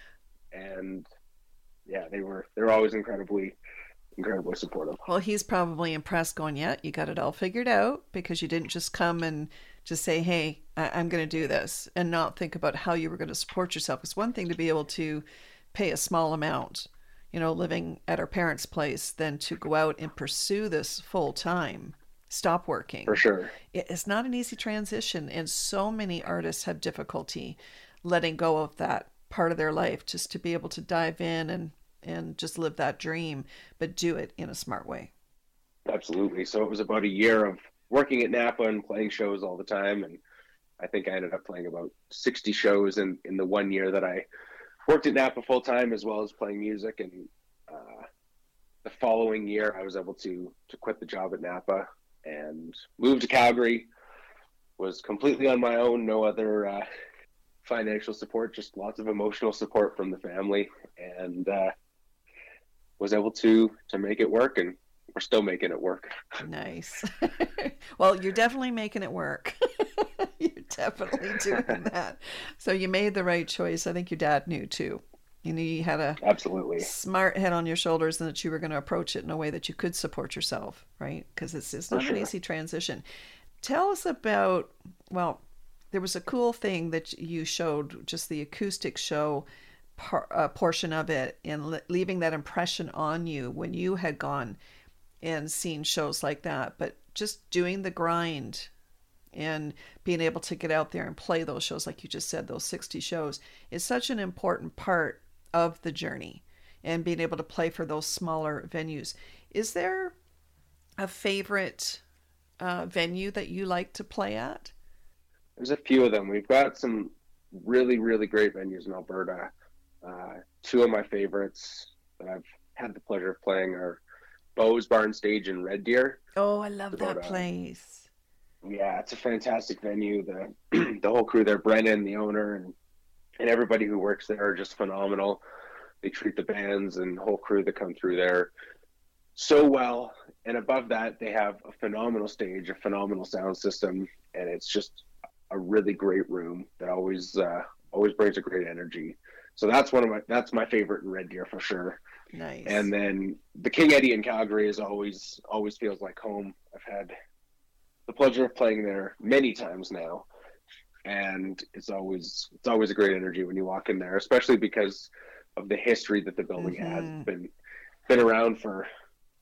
And yeah, they're always incredibly supportive. Well, he's probably impressed going, "Yeah, you got it all figured out," because you didn't just come and just say, "Hey, I'm going to do this," and not think about how you were going to support yourself. It's one thing to be able to pay a small amount, living at our parents' place, than to go out and pursue this full time, stop working. For sure. It's not an easy transition. And so many artists have difficulty letting go of that part of their life just to be able to dive in and just live that dream, but do it in a smart way. Absolutely. So it was about a year of working at Napa and playing shows all the time. And I think I ended up playing about 60 shows in the 1 year that I worked at Napa full time, as well as playing music. And the following year I was able to quit the job at Napa and move to Calgary. Was completely on my own, no other financial support, just lots of emotional support from the family, and was able to make it work, and we're still making it work. Nice. Well, you're definitely making it work. You're definitely doing that. So you made the right choice. I think your dad knew too. You had a absolutely smart head on your shoulders, and that you were going to approach it in a way that you could support yourself, right? Because it's not an easy transition. Tell us about, well, there was a cool thing that you showed, just the acoustic show portion of it, and leaving that impression on you when you had gone and seen shows like that. But just doing the grind and being able to get out there and play those shows, like you just said, those 60 shows, is such an important part of the journey, and being able to play for those smaller venues. Is there a favorite venue that you like to play at? There's a few of them. We've got some really, really great venues in Alberta. Two of my favorites that I've had the pleasure of playing are Beau's Barn Stage in Red Deer. Oh, I love that place. Yeah, it's a fantastic venue. The whole crew there, Brennan, the owner, and everybody who works there are just phenomenal. They treat the bands and the whole crew that come through there so well. And above that, they have a phenomenal stage, a phenomenal sound system, and it's just a really great room that always brings a great energy. So that's my favorite in Red Deer for sure. Nice. And then the King Eddie in Calgary is always feels like home. I've had the pleasure of playing there many times now, and it's always a great energy when you walk in there, especially because of the history that the building has been around for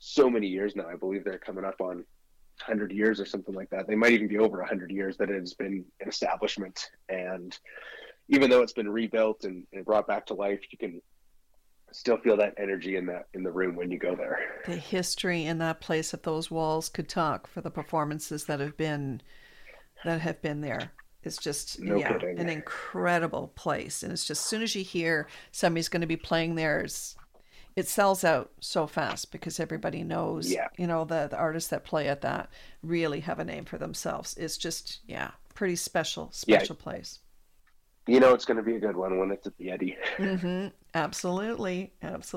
so many years now. I believe they're coming up on 100 years or something like that. They might even be over 100 years that it has been an establishment. And even though it's been rebuilt and brought back to life, you can still feel that energy in the room when you go there. The history in that place, if those walls could talk, for the performances that have been there. It's just kidding. An incredible place. And it's just, as soon as you hear somebody's going to be playing there, it sells out so fast because everybody knows, the artists that play at that really have a name for themselves. It's just, pretty special place. You know, it's going to be a good one when it's at the Eddie. Mm-hmm. Absolutely.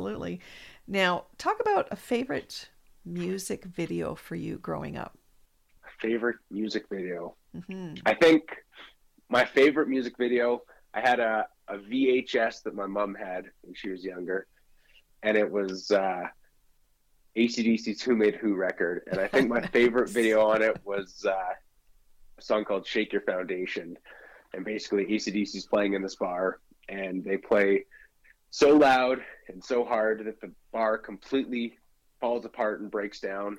Now, talk about a favorite music video for you growing up. Favorite music video. Mm-hmm. I think my favorite music video, I had a VHS that my mom had when she was younger, and it was AC/DC's Who Made Who record. And I think my favorite video on it was a song called Shake Your Foundation. And basically AC/DC's playing in this bar, and they play so loud and so hard that the bar completely falls apart and breaks down.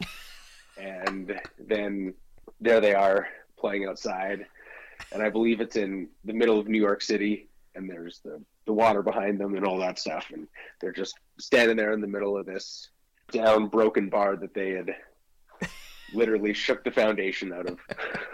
And then there they are playing outside. And I believe it's in the middle of New York City, and there's the water behind them and all that stuff. And they're just standing there in the middle of this down, broken bar that they had literally shook the foundation out of.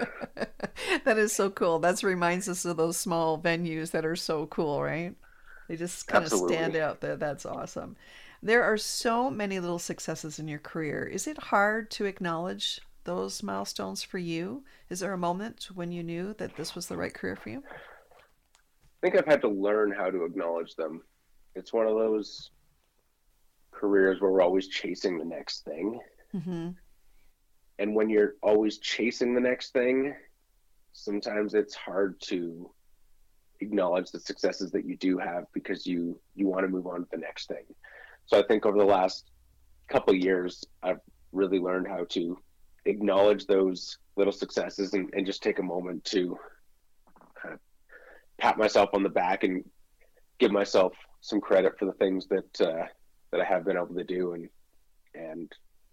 That is so cool. That reminds us of those small venues that are so cool, right? They just kind of stand out there. That's awesome. There are so many little successes in your career. Is it hard to acknowledge those milestones for you? Is there a moment when you knew that this was the right career for you? I think I've had to learn how to acknowledge them. It's one of those careers where we're always chasing the next thing. Mm-hmm. And when you're always chasing the next thing, sometimes it's hard to acknowledge the successes that you do have because you want to move on to the next thing. So I think over the last couple of years, I've really learned how to acknowledge those little successes and just take a moment to kind of pat myself on the back and give myself some credit for the things that I have been able to do. And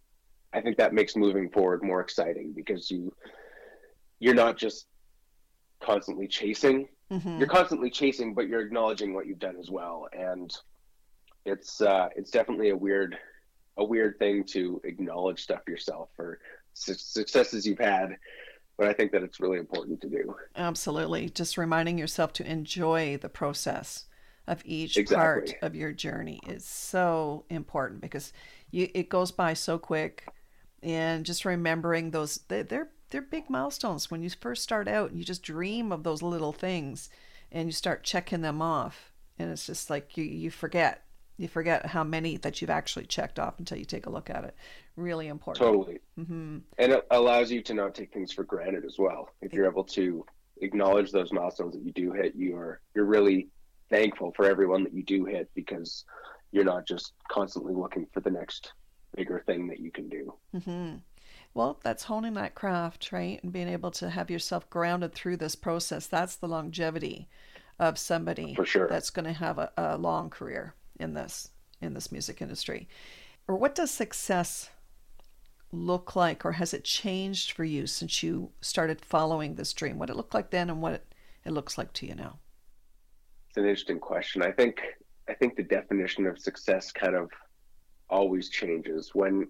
I think that makes moving forward more exciting because you're not just constantly chasing. Mm-hmm. You're constantly chasing, but you're acknowledging what you've done as well. And it's definitely a weird thing to acknowledge stuff yourself for successes you've had, but I think that it's really important to do. Absolutely. Just reminding yourself to enjoy the process of each Exactly. part of your journey is so important because it goes by so quick. And just remembering those, they're big milestones. When you first start out, you just dream of those little things and you start checking them off. And it's just like you forget how many that you've actually checked off until you take a look at it. Really important. Totally. Mm-hmm. And it allows you to not take things for granted as well. If you're able to acknowledge those milestones that you do hit, you're really thankful for everyone that you do hit because you're not just constantly looking for the next bigger thing that you can do. Mm-hmm. Well, that's honing that craft, right? And being able to have yourself grounded through this process. That's the longevity of somebody For sure. that's going to have a long career in this music industry. Or what does success look like, or has it changed for you since you started following this dream? What it looked like then and what it looks like to you now? It's an interesting question. I think the definition of success kind of always changes. When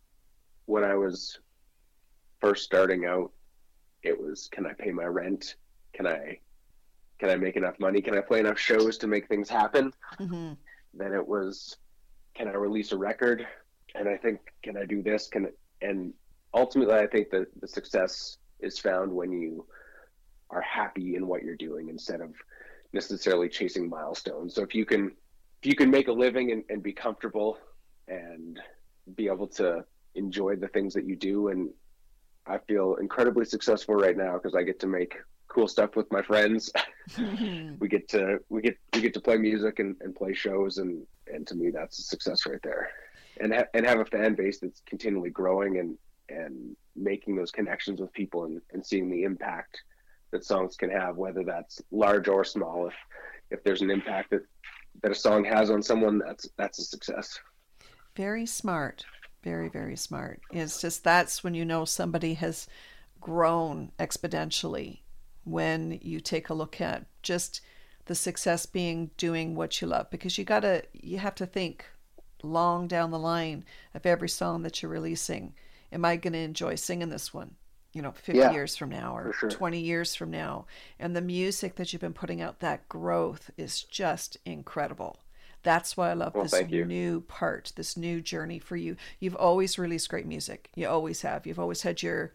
I was first starting out, it was, can I pay my rent? Can I make enough money? Can I play enough shows to make things happen? Mm-hmm. Then it was, can I release a record? And I think, can I do this? And ultimately, I think that the success is found when you are happy in what you're doing instead of necessarily chasing milestones. So if you can make a living and be comfortable and be able to enjoy the things that you do. And I feel incredibly successful right now because I get to make cool stuff with my friends. we get to play music and play shows. And to me, that's a success right there. And have a fan base that's continually growing and making those connections with people and seeing the impact that songs can have, whether that's large or small. If there's an impact that a song has on someone, that's a success. Very smart. Very, very smart. It's just that's when you know somebody has grown exponentially, when you take a look at just the success being doing what you love, because you have to think long down the line of every song that you're releasing. Am I going to enjoy singing this one, 50 years from now or sure. 20 years from now? And the music that you've been putting out, that growth is just incredible. That's why I love this new part, this new journey for you. You've always released great music. You always have. You've always had your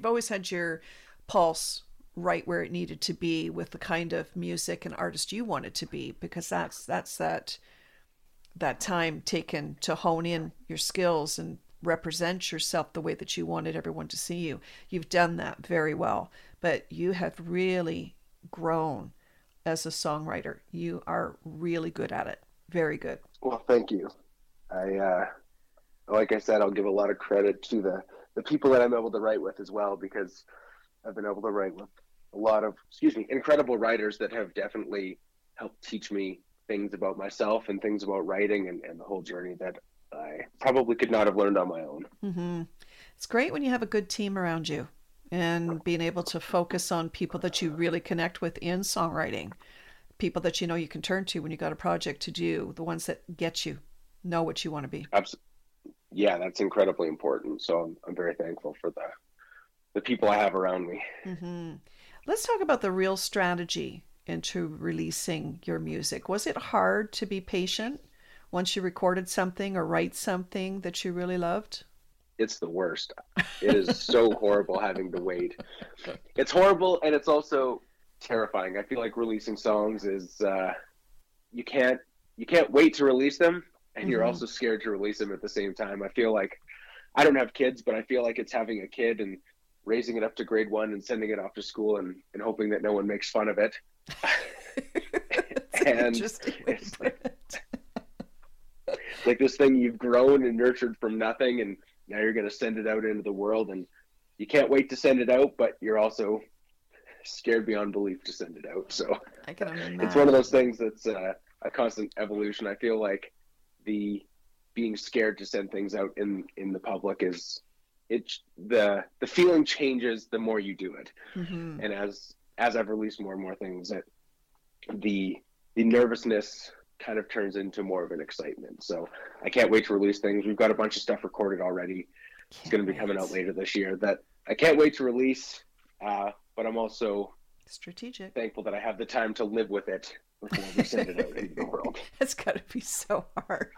pulse right where it needed to be with the kind of music and artist you wanted to be, because that's that time taken to hone in your skills and represent yourself the way that you wanted everyone to see you. You've done that very well, but you have really grown as a songwriter. You are really good at it. Very good. Well, thank you. Like I said, I'll give a lot of credit to the people that I'm able to write with as well, because I've been able to write with a lot of, incredible writers that have definitely helped teach me things about myself and things about writing and the whole journey that I probably could not have learned on my own. Mm-hmm. It's great when you have a good team around you and being able to focus on people that you really connect with in songwriting. People that you can turn to when you got a project to do, the ones that get you, know what you want to be. Absolutely. Yeah, that's incredibly important. So I'm very thankful for the people I have around me. Mm-hmm. Let's talk about the real strategy into releasing your music. Was it hard to be patient once you recorded something or write something that you really loved? It's the worst. It is so horrible having to wait. It's horrible, and it's also terrifying. I feel like releasing songs is you can't wait to release them, and you're also scared to release them at the same time. I feel like, I don't have kids, but I feel like it's having a kid and raising it up to grade 1 and sending it off to school and hoping that no one makes fun of it. And it's like this thing you've grown and nurtured from nothing, and now you're going to send it out into the world, and you can't wait to send it out, but you're also scared beyond belief to send it out. So I can imagine. It's one of those things that's a constant evolution. I feel like the being scared to send things out in the public the feeling changes the more you do it. Mm-hmm. And as I've released more and more things, that the nervousness kind of turns into more of an excitement. So I can't wait to release things. We've got a bunch of stuff recorded already. It's going to be coming out later this year that I can't wait to release. But I'm also strategic, thankful that I have the time to live with it before we send it out into the world. It's got to be so hard.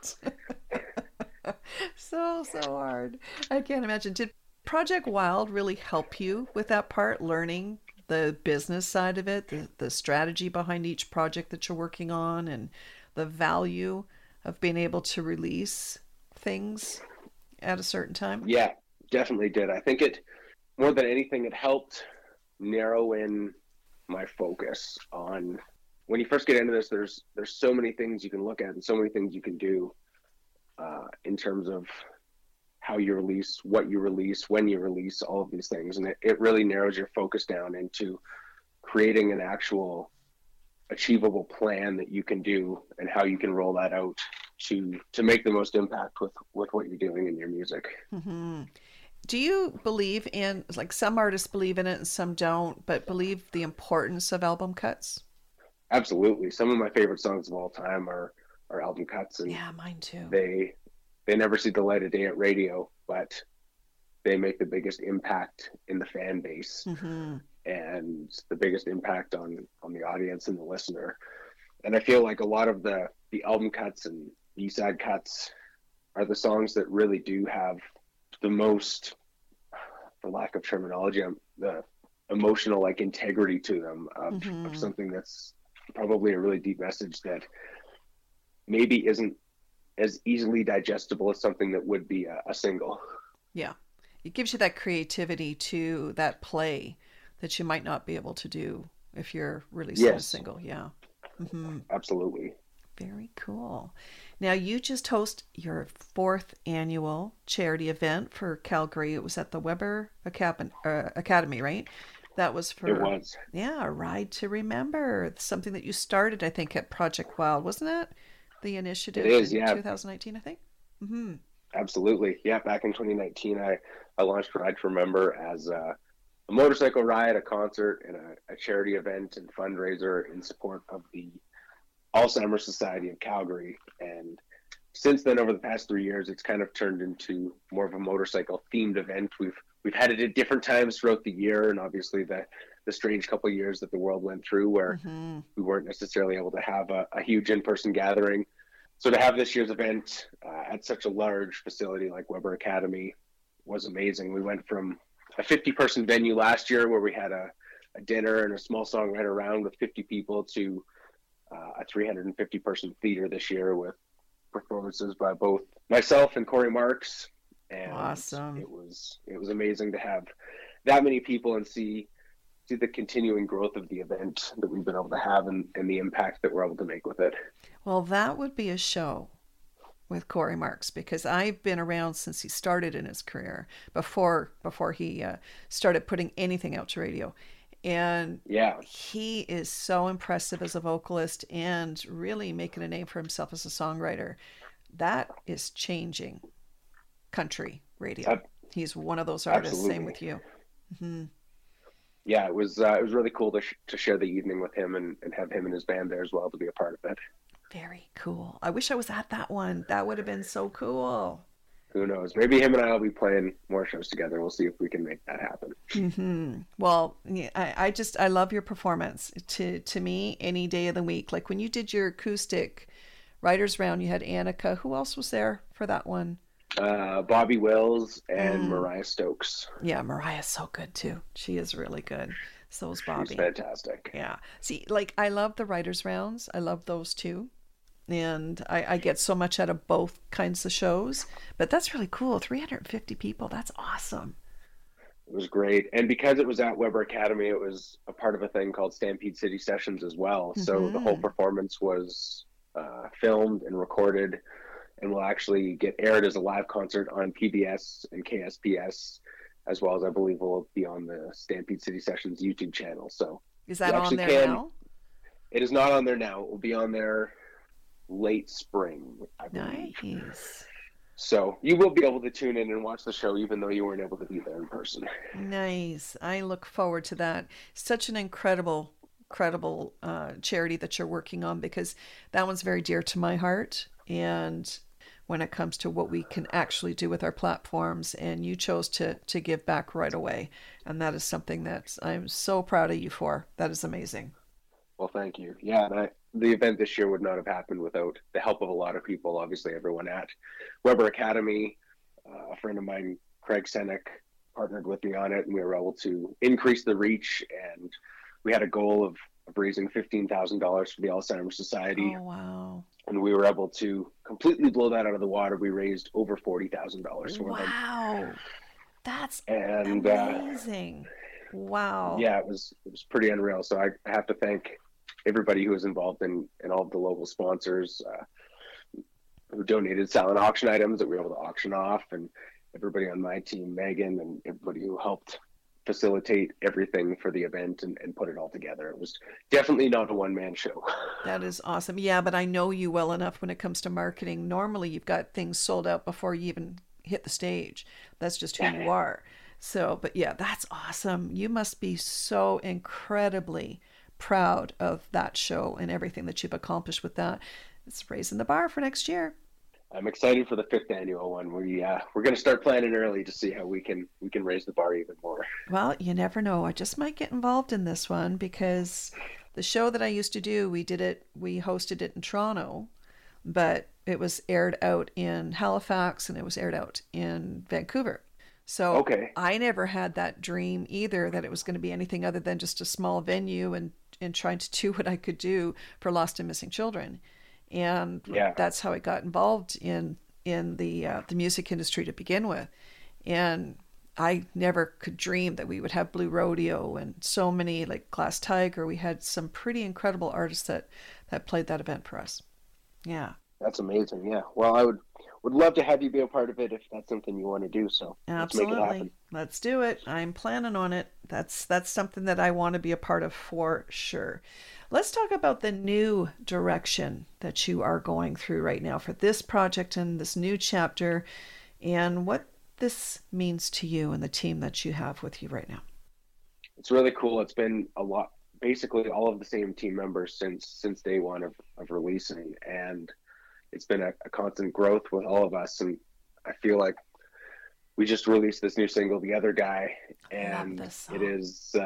so hard. I can't imagine. Did Project Wild really help you with that part, learning the business side of it, the strategy behind each project that you're working on, and the value of being able to release things at a certain time? Yeah, definitely did. I think it, more than anything, it helped narrow in my focus on, when you first get into this, there's so many things you can look at and so many things you can do in terms of how you release, what you release, when you release, all of these things. And it really narrows your focus down into creating an actual achievable plan that you can do and how you can roll that out to make the most impact with what you're doing in your music. Mm-hmm. Do you believe in, like, some artists believe in it and some don't, but believe the importance of album cuts? Absolutely. Some of my favorite songs of all time are album cuts. And yeah, mine too. They never see the light of day at radio, but they make the biggest impact in the fan base. Mm-hmm. And the biggest impact on the audience and the listener. And I feel like a lot of the album cuts and B-side cuts are the songs that really do have the most, for lack of terminology, the emotional integrity to them of something that's probably a really deep message that maybe isn't as easily digestible as something that would be a single. Yeah. It gives you that creativity to that play that you might not be able to do if you're releasing a single. Yeah. Mm-hmm. Absolutely. Very cool. Now, you just host your 4th annual charity event for Calgary. It was at the Weber Academy, right? That was for... It was. Yeah, a Ride to Remember. Something that you started, I think, at Project Wild, wasn't it? The initiative it is, in yeah. 2019, I think? Mm-hmm. Absolutely. Yeah, back in 2019, I launched Ride to Remember as a motorcycle ride, a concert, and a charity event and fundraiser in support of the Alzheimer's Society of Calgary. And since then, over the past 3 years, it's kind of turned into more of a motorcycle themed event. We've had it at different times throughout the year, and obviously the strange couple of years that the world went through where we weren't necessarily able to have a huge in-person gathering. So to have this year's event at such a large facility like Weber Academy was amazing. We went from a 50-person venue last year where we had a dinner and a small songwriter round with 50 people to a 350-person theater this year with performances by both myself and Corey Marks. And awesome. It was amazing to have that many people and see the continuing growth of the event that we've been able to have and the impact that we're able to make with it. Well, that would be a show with Corey Marks, because I've been around since he started in his career, before he started putting anything out to radio. And yeah, he is so impressive as a vocalist and really making a name for himself as a songwriter. That is changing country radio. He's one of those artists. Absolutely. Same with you. Mm-hmm. Yeah, it was really cool to share the evening with him and have him and his band there as well to be a part of it. Very cool. I wish I was at that one. That would have been so cool. Who knows? Maybe him and I will be playing more shows together. We'll see if we can make that happen. Mm-hmm. Well, I love your performance. To me, any day of the week. Like when you did your acoustic writers round, you had Annika. Who else was there for that one? Bobby Wills and Mariah Stokes. Yeah, Mariah's so good too. She is really good. So is Bobby. She's fantastic. Yeah. See, like I love the writers rounds. I love those too. And I get so much out of both kinds of shows. But that's really cool. 350 people. That's awesome. It was great. And because it was at Weber Academy, it was a part of a thing called Stampede City Sessions as well. Mm-hmm. So the whole performance was filmed and recorded and will actually get aired as a live concert on PBS and KSPS, as well as I believe will be on the Stampede City Sessions YouTube channel. So is that on there now? It is not on there now. It will be on there late spring, I believe. Nice. So you will be able to tune in and watch the show even though you weren't able to be there in person. Nice. I look forward to that. Such an incredible charity that you're working on, because that one's very dear to my heart. And when it comes to what we can actually do with our platforms, and you chose to give back right away. And that is something that I'm so proud of you for. That is amazing. Well, thank you. Yeah, the event this year would not have happened without the help of a lot of people. Obviously, everyone at Weber Academy, a friend of mine, Craig Senek, partnered with me on it, and we were able to increase the reach. And we had a goal of raising $15,000 for the Alzheimer's Society. Oh, wow. And we were able to completely blow that out of the water. We raised over $40,000 for them. Wow. That's amazing. Wow. Yeah, it was pretty unreal. So I have to thank everybody who was involved in all of the local sponsors who donated silent auction items that we were able to auction off, and everybody on my team, Megan, and everybody who helped facilitate everything for the event and put it all together. It was definitely not a one-man show. That is awesome. Yeah, but I know you well enough when it comes to marketing. Normally you've got things sold out before you even hit the stage. That's just who you are. So, but yeah, that's awesome. You must be so incredibly proud of that show and everything that you've accomplished with that. It's raising the bar for next year. I'm excited for the 5th annual one. We're going to start planning early to see how we can raise the bar even more. Well, you never know. I just might get involved in this one, because the show that I used to do, we hosted it in Toronto, but it was aired out in Halifax and it was aired out in Vancouver. So okay. I never had that dream either, that it was going to be anything other than just a small venue and trying to do what I could do for lost and missing children. And that's how I got involved in the music industry to begin with. And I never could dream that we would have Blue Rodeo and so many, like Glass Tiger. We had some pretty incredible artists that played that event for us. Yeah. That's amazing. Yeah. Well, I would love to have you be a part of it if that's something you want to do. So absolutely. Let's make it happen. Let's do it. I'm planning on it. That's something that I want to be a part of for sure. Let's talk about the new direction that you are going through right now for this project and this new chapter. and what this means to you and the team that you have with you right now. It's really cool. It's been a lot, basically all of the same team members since day one of releasing, and it's been a constant growth with all of us. And I feel like we just released this new single, The Other Guy, and it is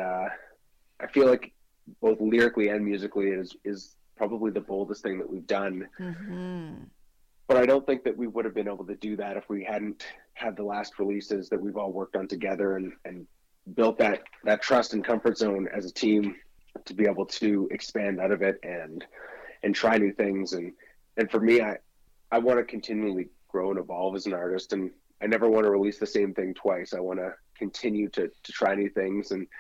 I feel like both lyrically and musically is probably the boldest thing that we've done. Mm-hmm. But I don't think that we would have been able to do that if we hadn't had the last releases that we've all worked on together and built that trust and comfort zone as a team to be able to expand out of it and try new things. And for me, I want to continually grow and evolve as an artist, and I never want to release the same thing twice. I want to continue to try new things and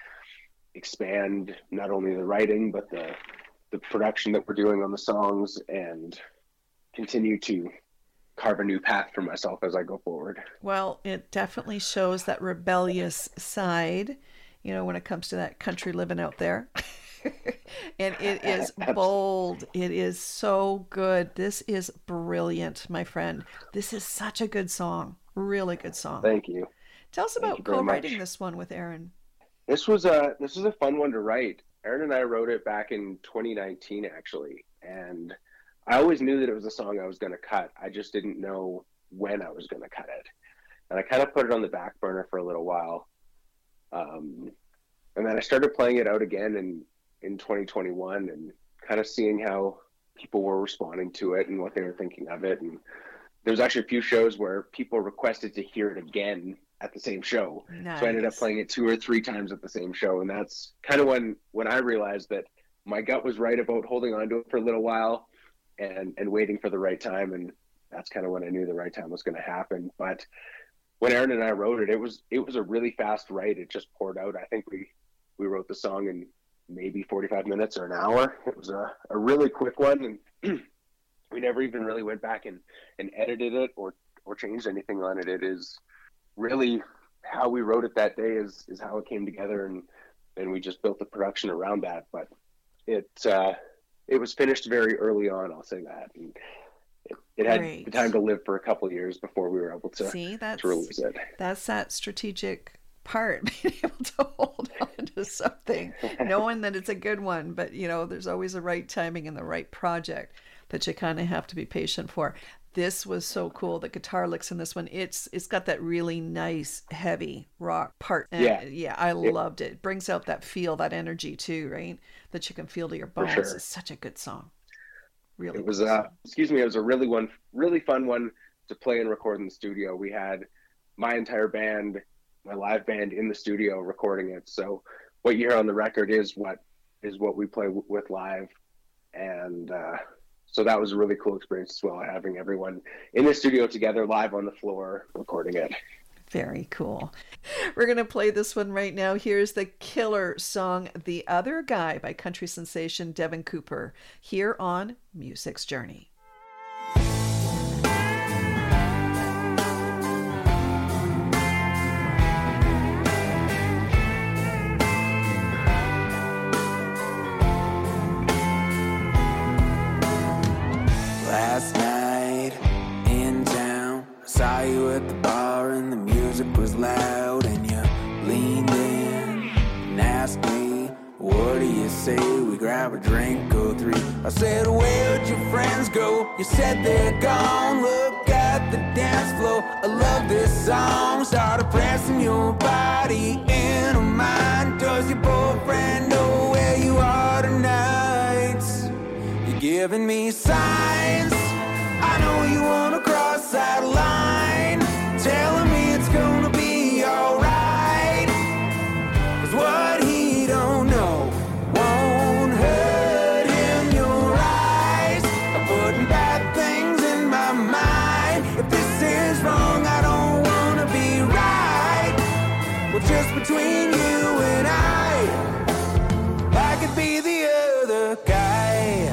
expand not only the writing, but the production that we're doing on the songs, and continue to carve a new path for myself as I go forward. Well, it definitely shows that rebellious side, when it comes to that country living out there. And it is bold. It is so good. This is brilliant, my friend. This is such a good song. Really good song. Thank you. Tell us about co-writing this one with Aaron. This was a fun one to write. Aaron and I wrote it back in 2019, actually. And I always knew that it was a song I was going to cut. I just didn't know when I was going to cut it. And I kind of put it on the back burner for a little while. And then I started playing it out again in 2021 and kind of seeing how people were responding to it and what they were thinking of it. And there was actually a few shows where people requested to hear it again at the same show. Nice. So I ended up playing it 2 or 3 times at the same show. And that's kind of when I realized that my gut was right about holding on to it for a little while and waiting for the right time. And that's kind of when I knew the right time was going to happen. But when Aaron and I wrote it, it was a really fast write. It just poured out. I think we wrote the song in maybe 45 minutes or an hour. It was a really quick one. And we never even really went back and edited it or changed anything on it. It is really how we wrote it that day is how it came together. And we just built the production around that. But it was finished very early on, I'll say that. And it had the time to live for a couple of years before we were able to release it. That's that strategic part, being able to hold on to something, knowing that it's a good one, but there's always a right timing and the right project that you kind of have to be patient for. This was so cool. The guitar licks in this one, it's got that really nice heavy rock part. And I loved it. It brings out that feel, that energy too, right? That you can feel to your bones. Sure. It's such a good song. Really. It was it was a really fun one to play and record in the studio. We had my entire band, my live band, in the studio recording it. So what you hear on the record is what we play with live. And so that was a really cool experience as well, having everyone in the studio together live on the floor recording it. Very cool. We're going to play this one right now. Here's the killer song, The Other Guy by country sensation Devin Cooper, here on Music's Journey. Last night in town, I saw you at the bar and the music was loud, and you leaned in and asked me, what do you say we grab a drink or 3? I said, where'd your friends go? You said they're gone. Look at the dance floor, I love this song. Started pressing your body into mine. Does your boyfriend know where you are tonight? You're giving me signs. I know you wanna cross that line, telling me it's gonna be alright. 'Cause what he don't know won't hurt in your eyes. I'm putting bad things in my mind. If this is wrong, I don't wanna be right. Well, just between you and I could be the other guy.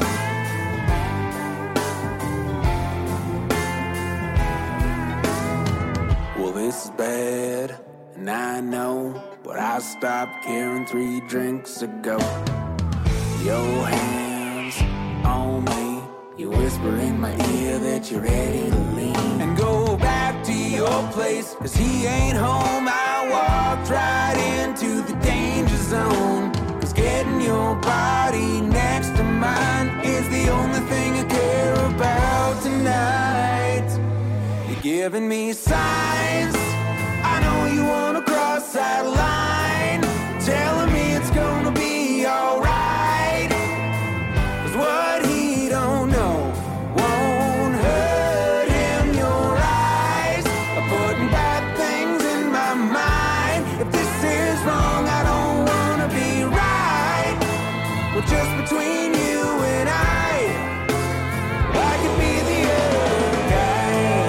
This is bad, and I know, but I stopped caring 3 drinks ago. Your hands on me, you whisper in my ear that you're ready to leave and go back to your your place, 'cause he ain't home. I walked right into the danger zone, 'cause getting your body next to mine is the only thing I care about tonight. You're giving me signs, I know you wanna cross that line, telling me it's gonna be alright, 'cause what he don't know won't hurt him. Your eyes are putting bad things in my mind. If this is wrong, I don't wanna be right. Well, just between you and I could be the other guy.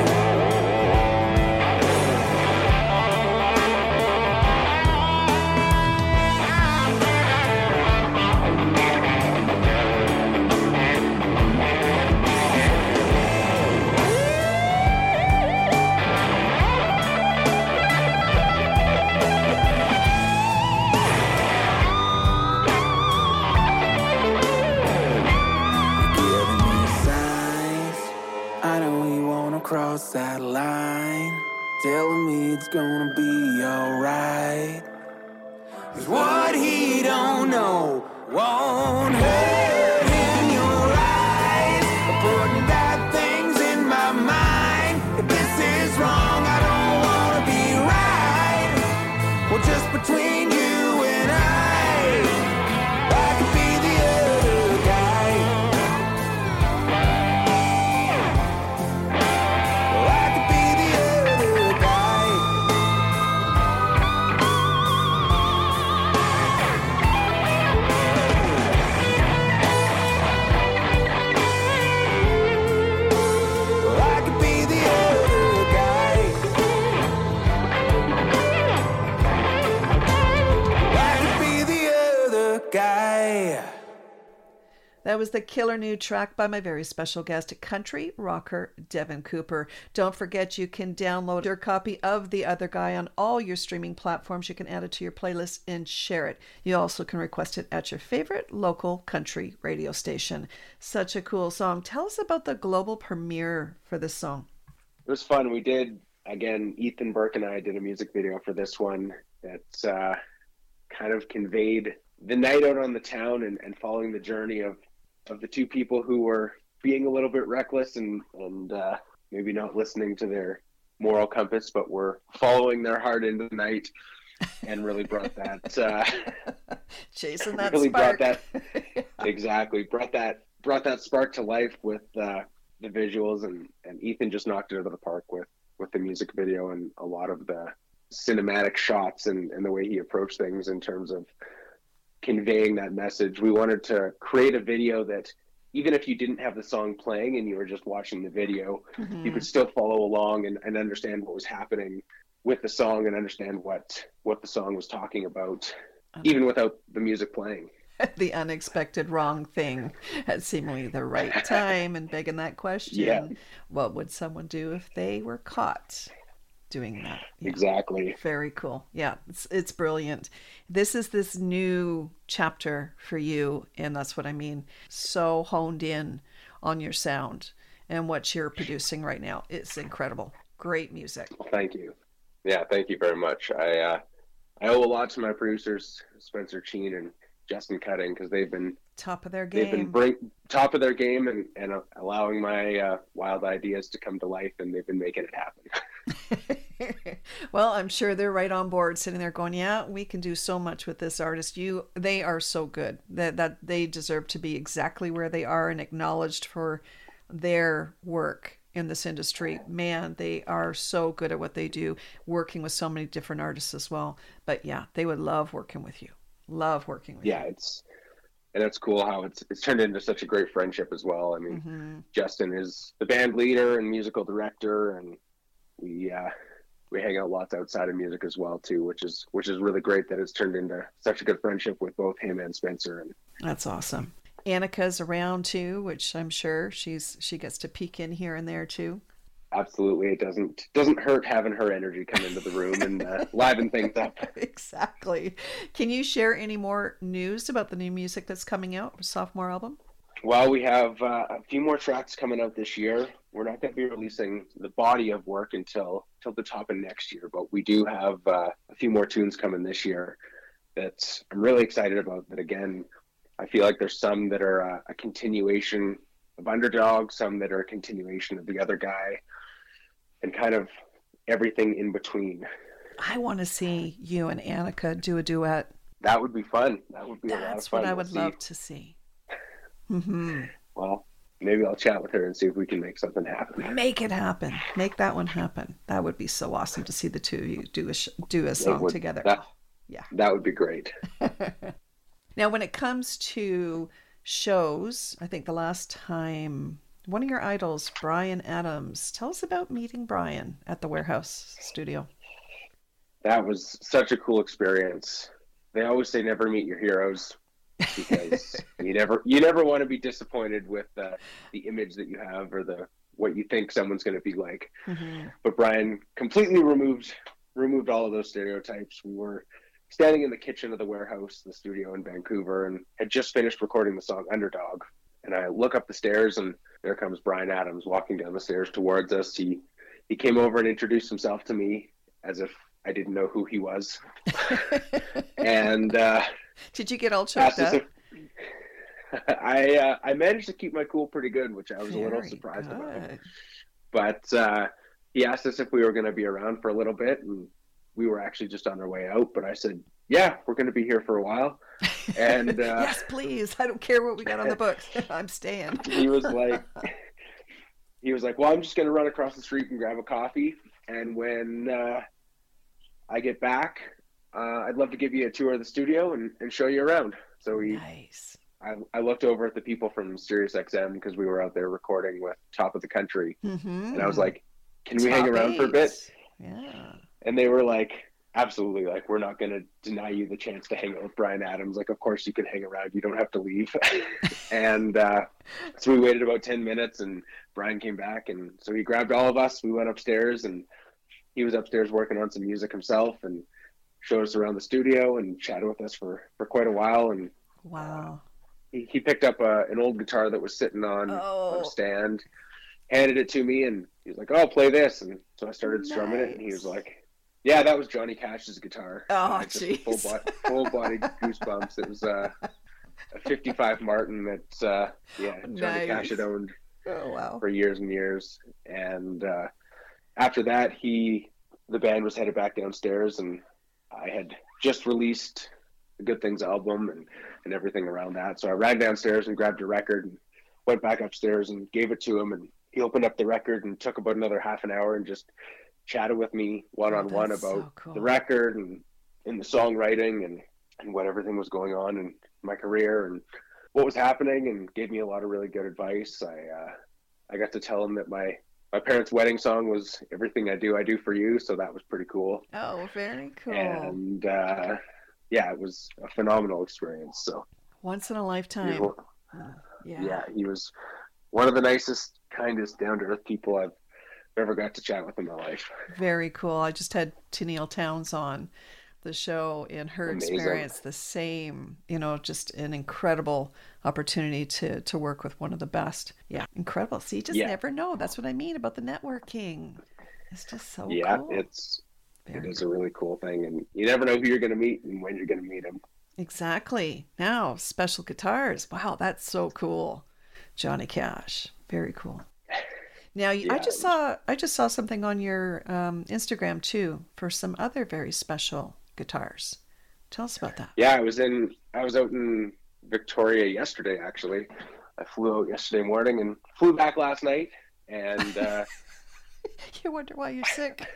Giving me signs, I know you wanna cross that line, telling me it's gonna be alright, 'cause what he don't know won't hurt him. Your eyes are putting bad things in my mind. If this is wrong, I don't wanna be right. Well, just between you and I could be the other guy. Well, I could be the other guy. Well, I could be the other guy. I could be the other guy. That was the killer new track by my very special guest, country rocker Devin Cooper. Don't forget, you can download your copy of The Other Guy on all your streaming platforms. You can add it to your playlist and share it. You also can request it at your favorite local country radio station. Such a cool song. Tell us about the global premiere for this song. It was fun. We did, again, Ethan Burke and I did a music video for this one that kind of conveyed the night out on the town and following the journey of the two people who were being a little bit reckless and maybe not listening to their moral compass, but were following their heart into the night, and really brought that chasing that really spark. brought that exactly brought that spark to life with the visuals, and Ethan just knocked it out of the park with the music video and a lot of the cinematic shots and the way he approached things in terms of conveying that message. We wanted to create a video that even if you didn't have the song playing and you were just watching the video, you could still follow along and understand what was happening with the song and understand what the song was talking about, even without the music playing. The unexpected wrong thing at seemingly the right time, and begging that question, Yeah. What would someone do if they were caught doing that? Yeah. Exactly. Very cool. Yeah, it's brilliant. This is this new chapter for you, and that's what I mean. So honed in on your sound and what you're producing right now. It's incredible. Great music. Thank you. Yeah, thank you very much. I owe a lot to my producers, Spencer Cheen and Justin Cutting, because they've been top of their game. Top of their game and allowing my wild ideas to come to life, and they've been making it happen. Well, I'm sure they're right on board, sitting there going, yeah, we can do so much with this artist. They are so good that they deserve to be exactly where they are and acknowledged for their work in this industry. Man, they are so good at what they do, working with so many different artists as well. But yeah, they would love working with you. Love working with you. Yeah, it's cool how it's turned into such a great friendship as well. I mean, Justin is the band leader and musical director, and we hang out lots outside of music as well too, which is really great that it's turned into such a good friendship with both him and Spencer. And that's awesome. Annika's around too, which I'm sure she gets to peek in here and there too. Absolutely. It doesn't hurt having her energy come into the room and liven things up. Exactly. Can you share any more news about the new music that's coming out, sophomore album? Well, we have a few more tracks coming out this year. We're not going to be releasing the body of work until the top of next year, but we do have a few more tunes coming this year that I'm really excited about. But again, I feel like there's some that are a continuation of Underdog, some that are a continuation of The Other Guy, and kind of everything in between. I want to see you and Annika do a duet. That would be fun. That would be a lot of fun. That's what I would love to see. Mm-hmm. Well, maybe I'll chat with her and see if we can make something happen. Make it happen. Make that one happen. That would be so awesome to see the two of you do a song together. That would be great. Now, when it comes to shows, I think the last time one of your idols, Bryan Adams, tell us about meeting Bryan at the Warehouse Studio. That was such a cool experience. They always say never meet your heroes, because you never want to be disappointed with the image that you have or what you think someone's going to be like. Mm-hmm. But Bryan completely removed all of those stereotypes. We were standing in the kitchen of the Warehouse, the studio in Vancouver, and had just finished recording the song Underdog. And I look up the stairs, and there comes Bryan Adams walking down the stairs towards us. He came over and introduced himself to me as if I didn't know who he was. And did you get all choked up? I managed to keep my cool pretty good, which I was a little surprised about. But he asked us if we were going to be around for a little bit, and we were actually just on our way out. But I said, yeah, we're going to be here for a while. And yes, please. I don't care what we got on the books. I'm staying. He was like, well, I'm just going to run across the street and grab a coffee. And when I get back, I'd love to give you a tour of the studio and show you around. So nice. I looked over at the people from SiriusXM because we were out there recording with Top of the Country. Mm-hmm. And I was like, can we hang around for a bit? Yeah. And they were like, absolutely. Like, we're not going to deny you the chance to hang out with Bryan Adams. Like, of course you can hang around. You don't have to leave. And so we waited about 10 minutes and Bryan came back. And so he grabbed all of us. We went upstairs and he was upstairs working on some music himself and showed us around the studio and chatted with us for quite a while. And wow. He picked up an old guitar that was sitting on a stand, handed it to me, and he was like, oh, play this. And so I started strumming it, and he was like, yeah, that was Johnny Cash's guitar. Oh, jeez. Full body goosebumps. It was a 55 Martin that Johnny Cash had owned for years and years. And after that, the band was headed back downstairs, and I had just released the Good Things album and everything around that. So I ran downstairs and grabbed a record and went back upstairs and gave it to him. And he opened up the record and took about another half an hour and just chatted with me one-on-one about the record and in the songwriting and what everything was going on in my career and what was happening, and gave me a lot of really good advice. I got to tell him that my parents' wedding song was Everything I Do for You. So that was pretty cool. Oh, very cool. And it was a phenomenal experience. So once in a lifetime. Yeah, he was one of the nicest, kindest, down-to-earth people I've ever got to chat with in my life. Very cool. I just had Tennille Townes on the show, and her experience the same, just an incredible opportunity to work with one of the best. Yeah, incredible. See, you just never know. That's what I mean about the networking. It's just so cool. Yeah, it is a really cool thing, and you never know who you're going to meet and when you're going to meet them. Exactly. Now, special guitars. Wow, that's so cool. Johnny Cash. Very cool. Now, I just saw something on your Instagram too for some other very special guitars. Tell us about that. Yeah, I was out in Victoria yesterday. Actually, I flew out yesterday morning and flew back last night. And you wonder why you're sick.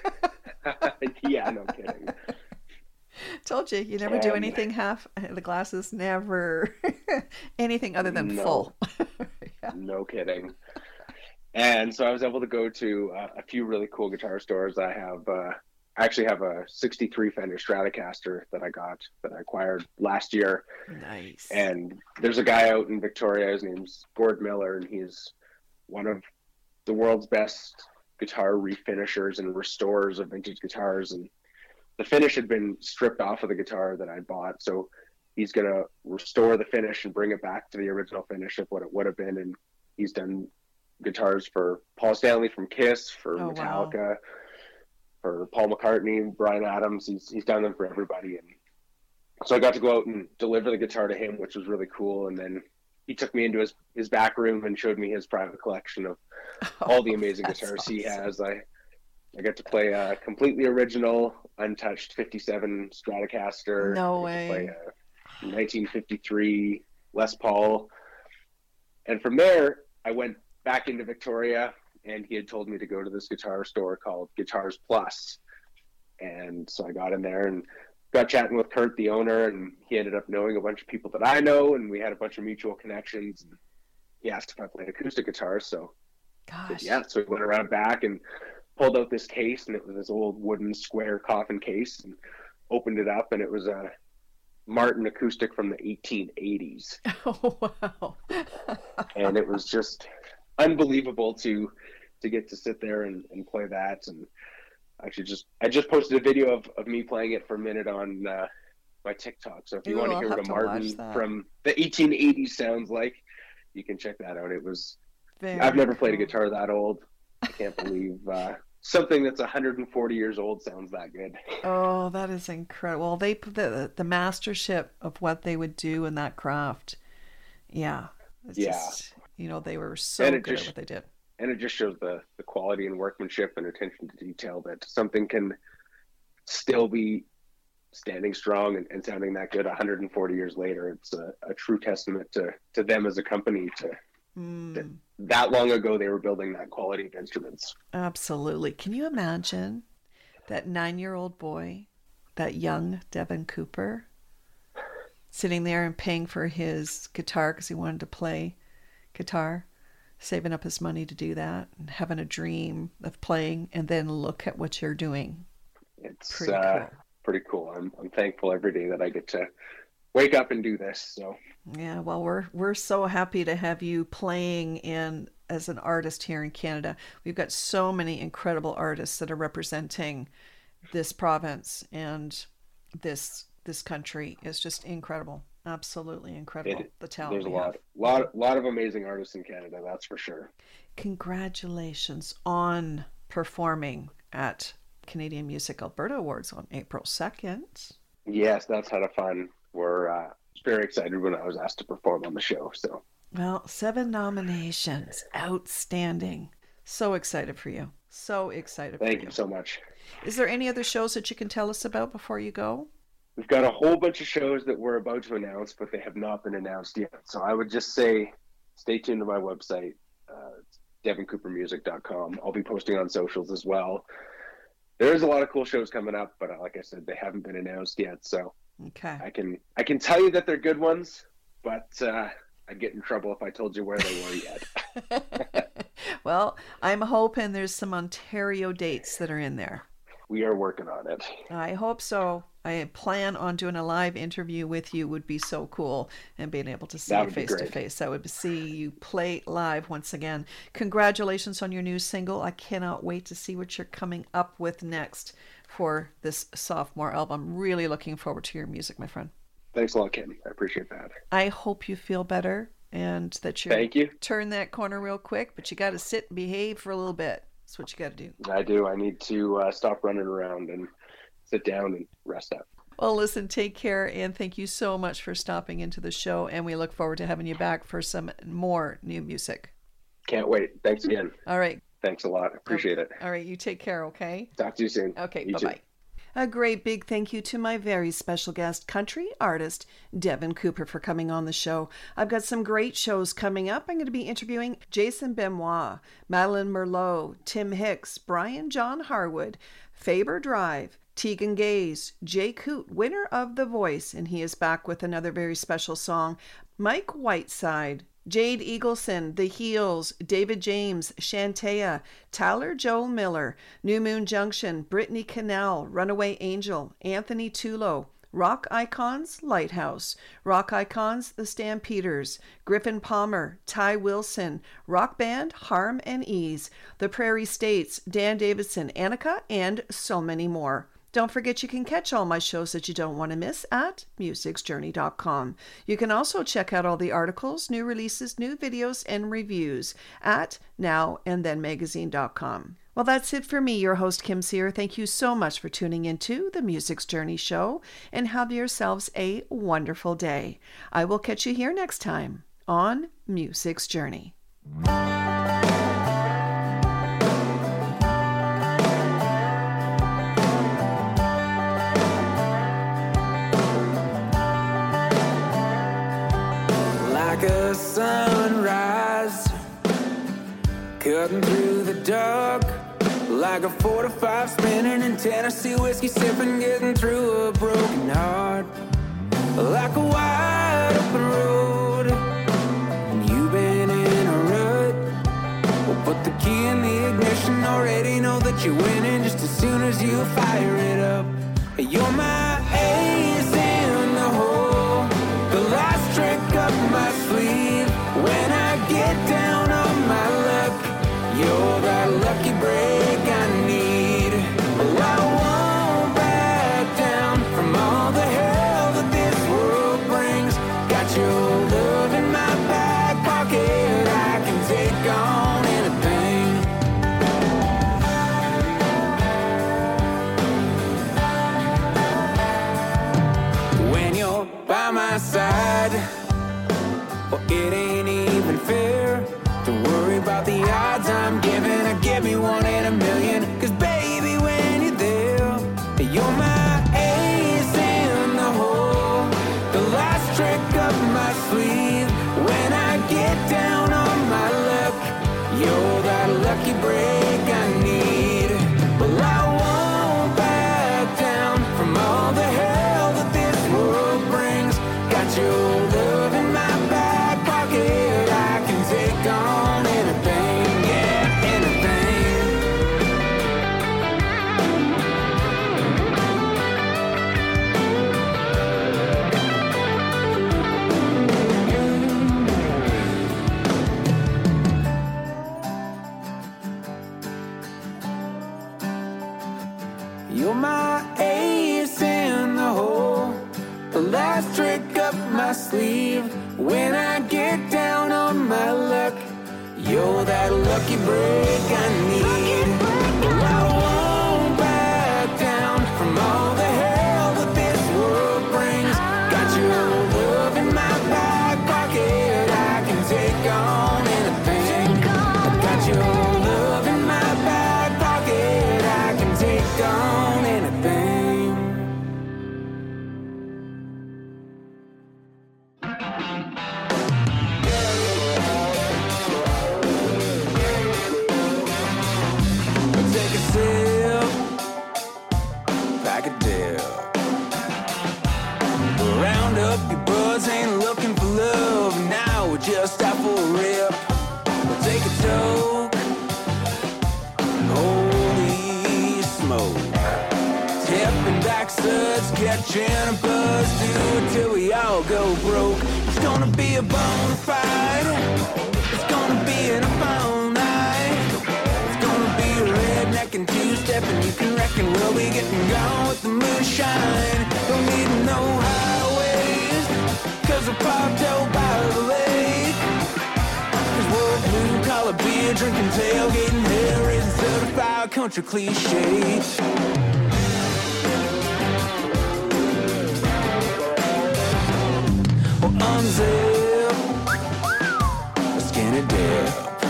Yeah, no kidding. Told you, you never do anything half the glasses, never anything other than full. Yeah. No kidding. And so I was able to go to a few really cool guitar stores. I actually have a 63 Fender Stratocaster that I acquired last year. Nice. And there's a guy out in Victoria, his name's Gord Miller, and he's one of the world's best guitar refinishers and restorers of vintage guitars. And the finish had been stripped off of the guitar that I bought. So he's going to restore the finish and bring it back to the original finish of what it would have been. And he's done guitars for Paul Stanley from Kiss, for Metallica, wow. for Paul McCartney, Bryan Adams. He's done them for everybody. And so I got to go out and deliver the guitar to him, which was really cool. And then he took me into his back room and showed me his private collection of all the amazing guitars awesome. He has. I got to play a completely original, untouched 57 Stratocaster. No way. Play a 1953 Les Paul. And from there, I went back into Victoria, and he had told me to go to this guitar store called Guitars Plus. And so I got in there and got chatting with Kurt, the owner, and he ended up knowing a bunch of people that I know, and we had a bunch of mutual connections. And he asked if I played acoustic guitar, so gosh, yeah. So we went around back and pulled out this case, and it was this old wooden square coffin case, and opened it up, and it was a Martin acoustic from the 1880s. Oh wow! And it was just unbelievable to get to sit there and play that. And actually, I just posted a video of me playing it for a minute on my TikTok. So if you want to hear what a Martin from the 1880s sounds like, you can check that out. It was I've never played a guitar that old. I can't believe something that's 140 years old sounds that good. Oh, that is incredible. They put the mastership of what they would do in that craft. Yeah. It's just, they were so good at what they did. And it just shows the quality and workmanship and attention to detail that something can still be standing strong and sounding that good 140 years later. It's a true testament to them as a company that long ago they were building that quality of instruments. Absolutely. Can you imagine that 9-year-old boy, that young Devin Cooper, sitting there and paying for his guitar because he wanted to play guitar, saving up his money to do that, and having a dream of playing, and then look at what you're doing. It's pretty cool. I'm thankful every day that I get to wake up and do this. So yeah, well, we're so happy to have you playing as an artist here in Canada. We've got so many incredible artists that are representing this province, and this country is just incredible. Absolutely incredible. The talent. There's a lot of amazing artists in Canada, that's for sure. Congratulations on performing at Canadian Music Alberta Awards on April 2nd. Yes, that's had a fun. We're very excited when I was asked to perform on the show. So, well, 7 nominations, outstanding. So excited for you. So excited. Thank you so much. Is there any other shows that you can tell us about before you go? We've got a whole bunch of shows that we're about to announce, but they have not been announced yet. So I would just say, stay tuned to my website, devincoopermusic.com. I'll be posting on socials as well. There's a lot of cool shows coming up, but like I said, they haven't been announced yet. So okay, I can tell you that they're good ones, but I'd get in trouble if I told you where they were yet. Well, I'm hoping there's some Ontario dates that are in there. We are working on it. I hope so. I plan on doing a live interview with you. Would be so cool, and being able to see you face to face. I would see you play live once again. Congratulations on your new single. I cannot wait to see what you're coming up with next for this sophomore album. Really looking forward to your music, my friend. Thanks a lot, Kim. I appreciate that. I hope you feel better and that Thank you. Turn that corner real quick, but you got to sit and behave for a little bit. That's what you got to do. I do. I need to stop running around and sit down and rest up. Well, listen, take care, and thank you so much for stopping into the show, and we look forward to having you back for some more new music. Can't wait. Thanks again. All right. Thanks a lot. Appreciate it. All right. You take care, okay? Talk to you soon. Okay, you bye-bye. Too. A great big thank you to my very special guest, country artist Devin Cooper, for coming on the show. I've got some great shows coming up. I'm going to be interviewing Jason Benoit, Madeline Merlot, Tim Hicks, Brian John Harwood, Faber Drive, Tegan Gaze, Jay Coote, winner of The Voice, and he is back with another very special song, Mike Whiteside, Jade Eagleson, The Heels, David James, Shantea, Tyler Joel Miller, New Moon Junction, Brittany Cannell, Runaway Angel, Anthony Tulo, Rock Icons, Lighthouse, Rock Icons, The Stampeders, Griffin Palmer, Ty Wilson, Rock Band, Harm and Ease, The Prairie States, Dan Davidson, Annika, and so many more. Don't forget you can catch all my shows that you don't want to miss at musicsjourney.com. You can also check out all the articles, new releases, new videos, and reviews at nowandthenmagazine.com. Well, that's it for me, your host, Kim Sear. Thank you so much for tuning into the Music's Journey show, and have yourselves a wonderful day. I will catch you here next time on Music's Journey. Like a sunrise, cutting through the dark, like a 4-5 spinning in Tennessee whiskey sipping, getting through a broken heart. Like a wide open road, and you've been in a rut. Well, put the key in the ignition, already know that you're winning just as soon as you fire it up. You're my ace in the hole, the last trick up my sleeve. When I get down on my luck, you're that lucky break I need. Well, I won't back down from all the hell that this world brings. Got your love in my back pocket, I can take on anything. When you're by my side, well, it ain't even fair to worry about the odds I'm giving. Give me 1 in a million, 'cause baby, when you're there, you're my ace in the hole, the last trick up my sleeve. When I get down on my luck, you're that lucky break I need. Well, I won't back down from all the hell that this world brings. Got your love in my back pocket, I can take on anything, yeah, anything. You're my ace in the hole, the last trick up my sleeve. When I get down on my luck, you're that lucky break I need. Well, I won't back down from all the hell that this world brings. Got your love in my back pocket, I can take on anything. Got your love in my back pocket, I can take on anything. Take a sip, pack a dip. Round up your buzz, ain't looking for love. Now we're just out for a rip. We'll take a toke, holy smoke. Tipping back suds, catching a buzz. Do it till we all go broke. It's gonna be a bona fide, it's gonna be an all night. It's gonna be a redneck and two-step, and you can reckon we'll be getting gone with the moonshine. Don't need no highways, 'cause we're parked out by the lake. 'Cause we're blue-collar beer, drinking, tailgating, hair raising, certified country cliches. Well, unzip, skinny dip.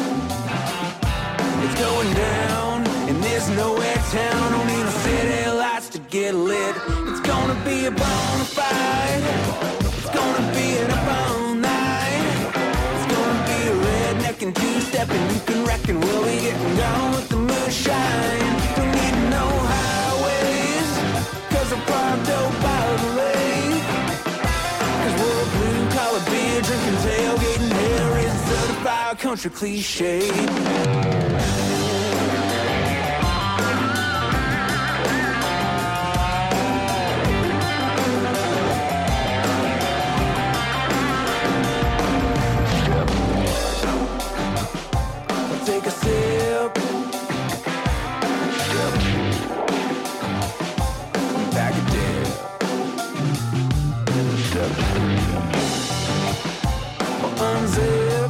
It's going down in this nowhere town. Don't need no city lights to get lit. It's gonna be a bona fide, it's gonna be an up all night. It's gonna be a redneck and two-step, and you can reckon we'll be getting gone with the moonshine. Don't need no highways, 'cause we're parked out by the lake. 'Cause we're blue-collar beer, drinking, tailgating, hair raising, certified country cliche. Take a sip, unzip.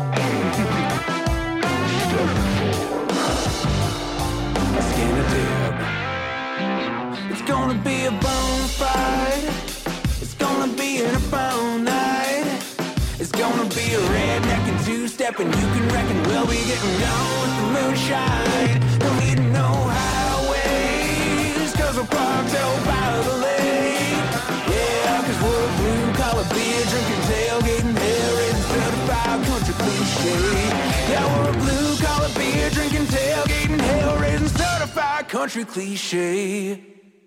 Skin a dip. It's gonna be a bonfire. It's gonna be an up-all night. It's gonna be a redneck and two-step, and you can reckon we'll be getting gone with the moonshine. Don't need no highways, cause we're parked out by the lake. Yeah, cause we're blue-collar beer drinking, tailgating, hair-raising, certified country cliche. Yeah, we're blue-collar beer drinking, tailgating, hair-raising, certified country cliche.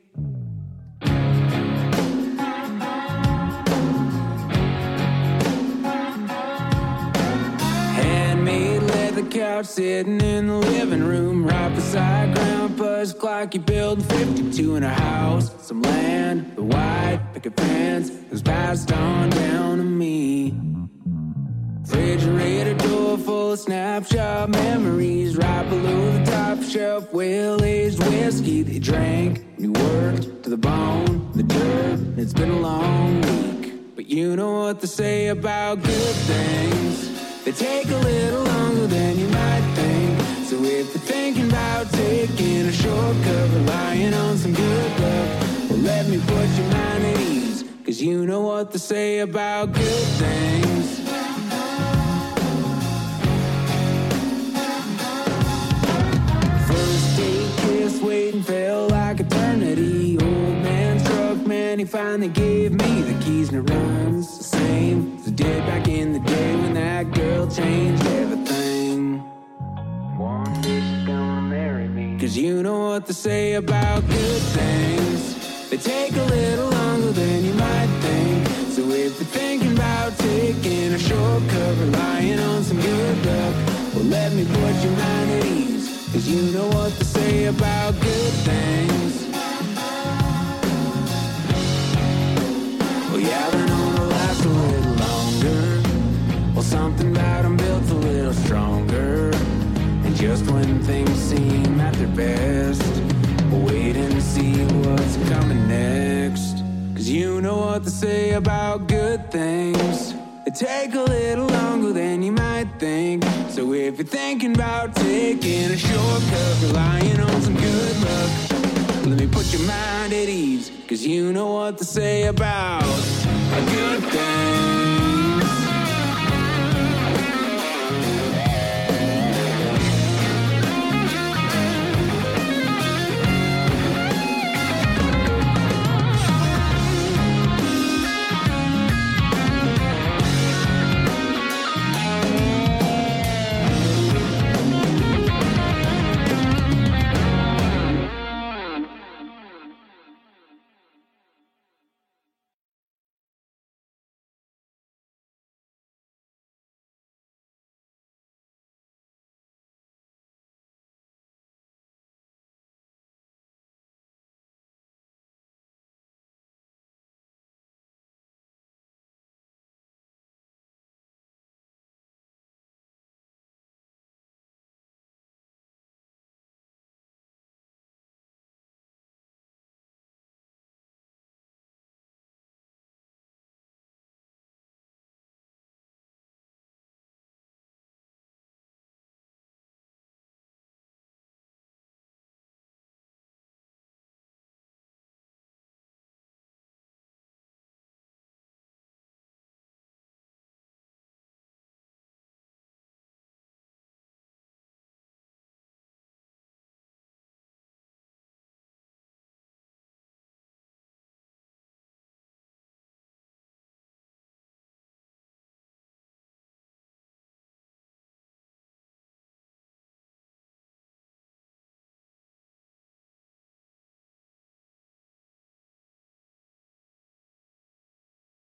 Couch sitting in the living room, right beside Grandpa's clock. You build 52 in a house, some land, the white picket fence was passed on down to me. Refrigerator door full of snapshot memories, right below the top shelf, well-aged whiskey they drank. And you worked to the bone, the dirt. It's been a long week, but you know what they say about good things. They take a little longer than you might think. So if you're thinking about taking a shortcut, relying on some good luck, well, let me put your mind at ease, cause you know what they say about good things. First date kiss, waiting felt like eternity. Old man struck, man, he finally gave me the keys, and it runs the same as it did back in the day when that girl changed everything. One day she's gonna marry me, cause you know what they say about good things. They take a little longer than you might think. So if you're thinking about taking a shortcut, relying on some good luck, well, let me put your mind at ease, cause you know what they say about good things. Well, yeah, they know they'll last a little longer. Well, something about them built a little stronger. And just when things seem at their best, we'll wait and see what's coming next. Cause you know what they say about good things. They take a little longer than you might think. So if you're thinking about taking a shortcut, relying on some good luck, let me put your mind at ease, cause you know what they say about a good thing.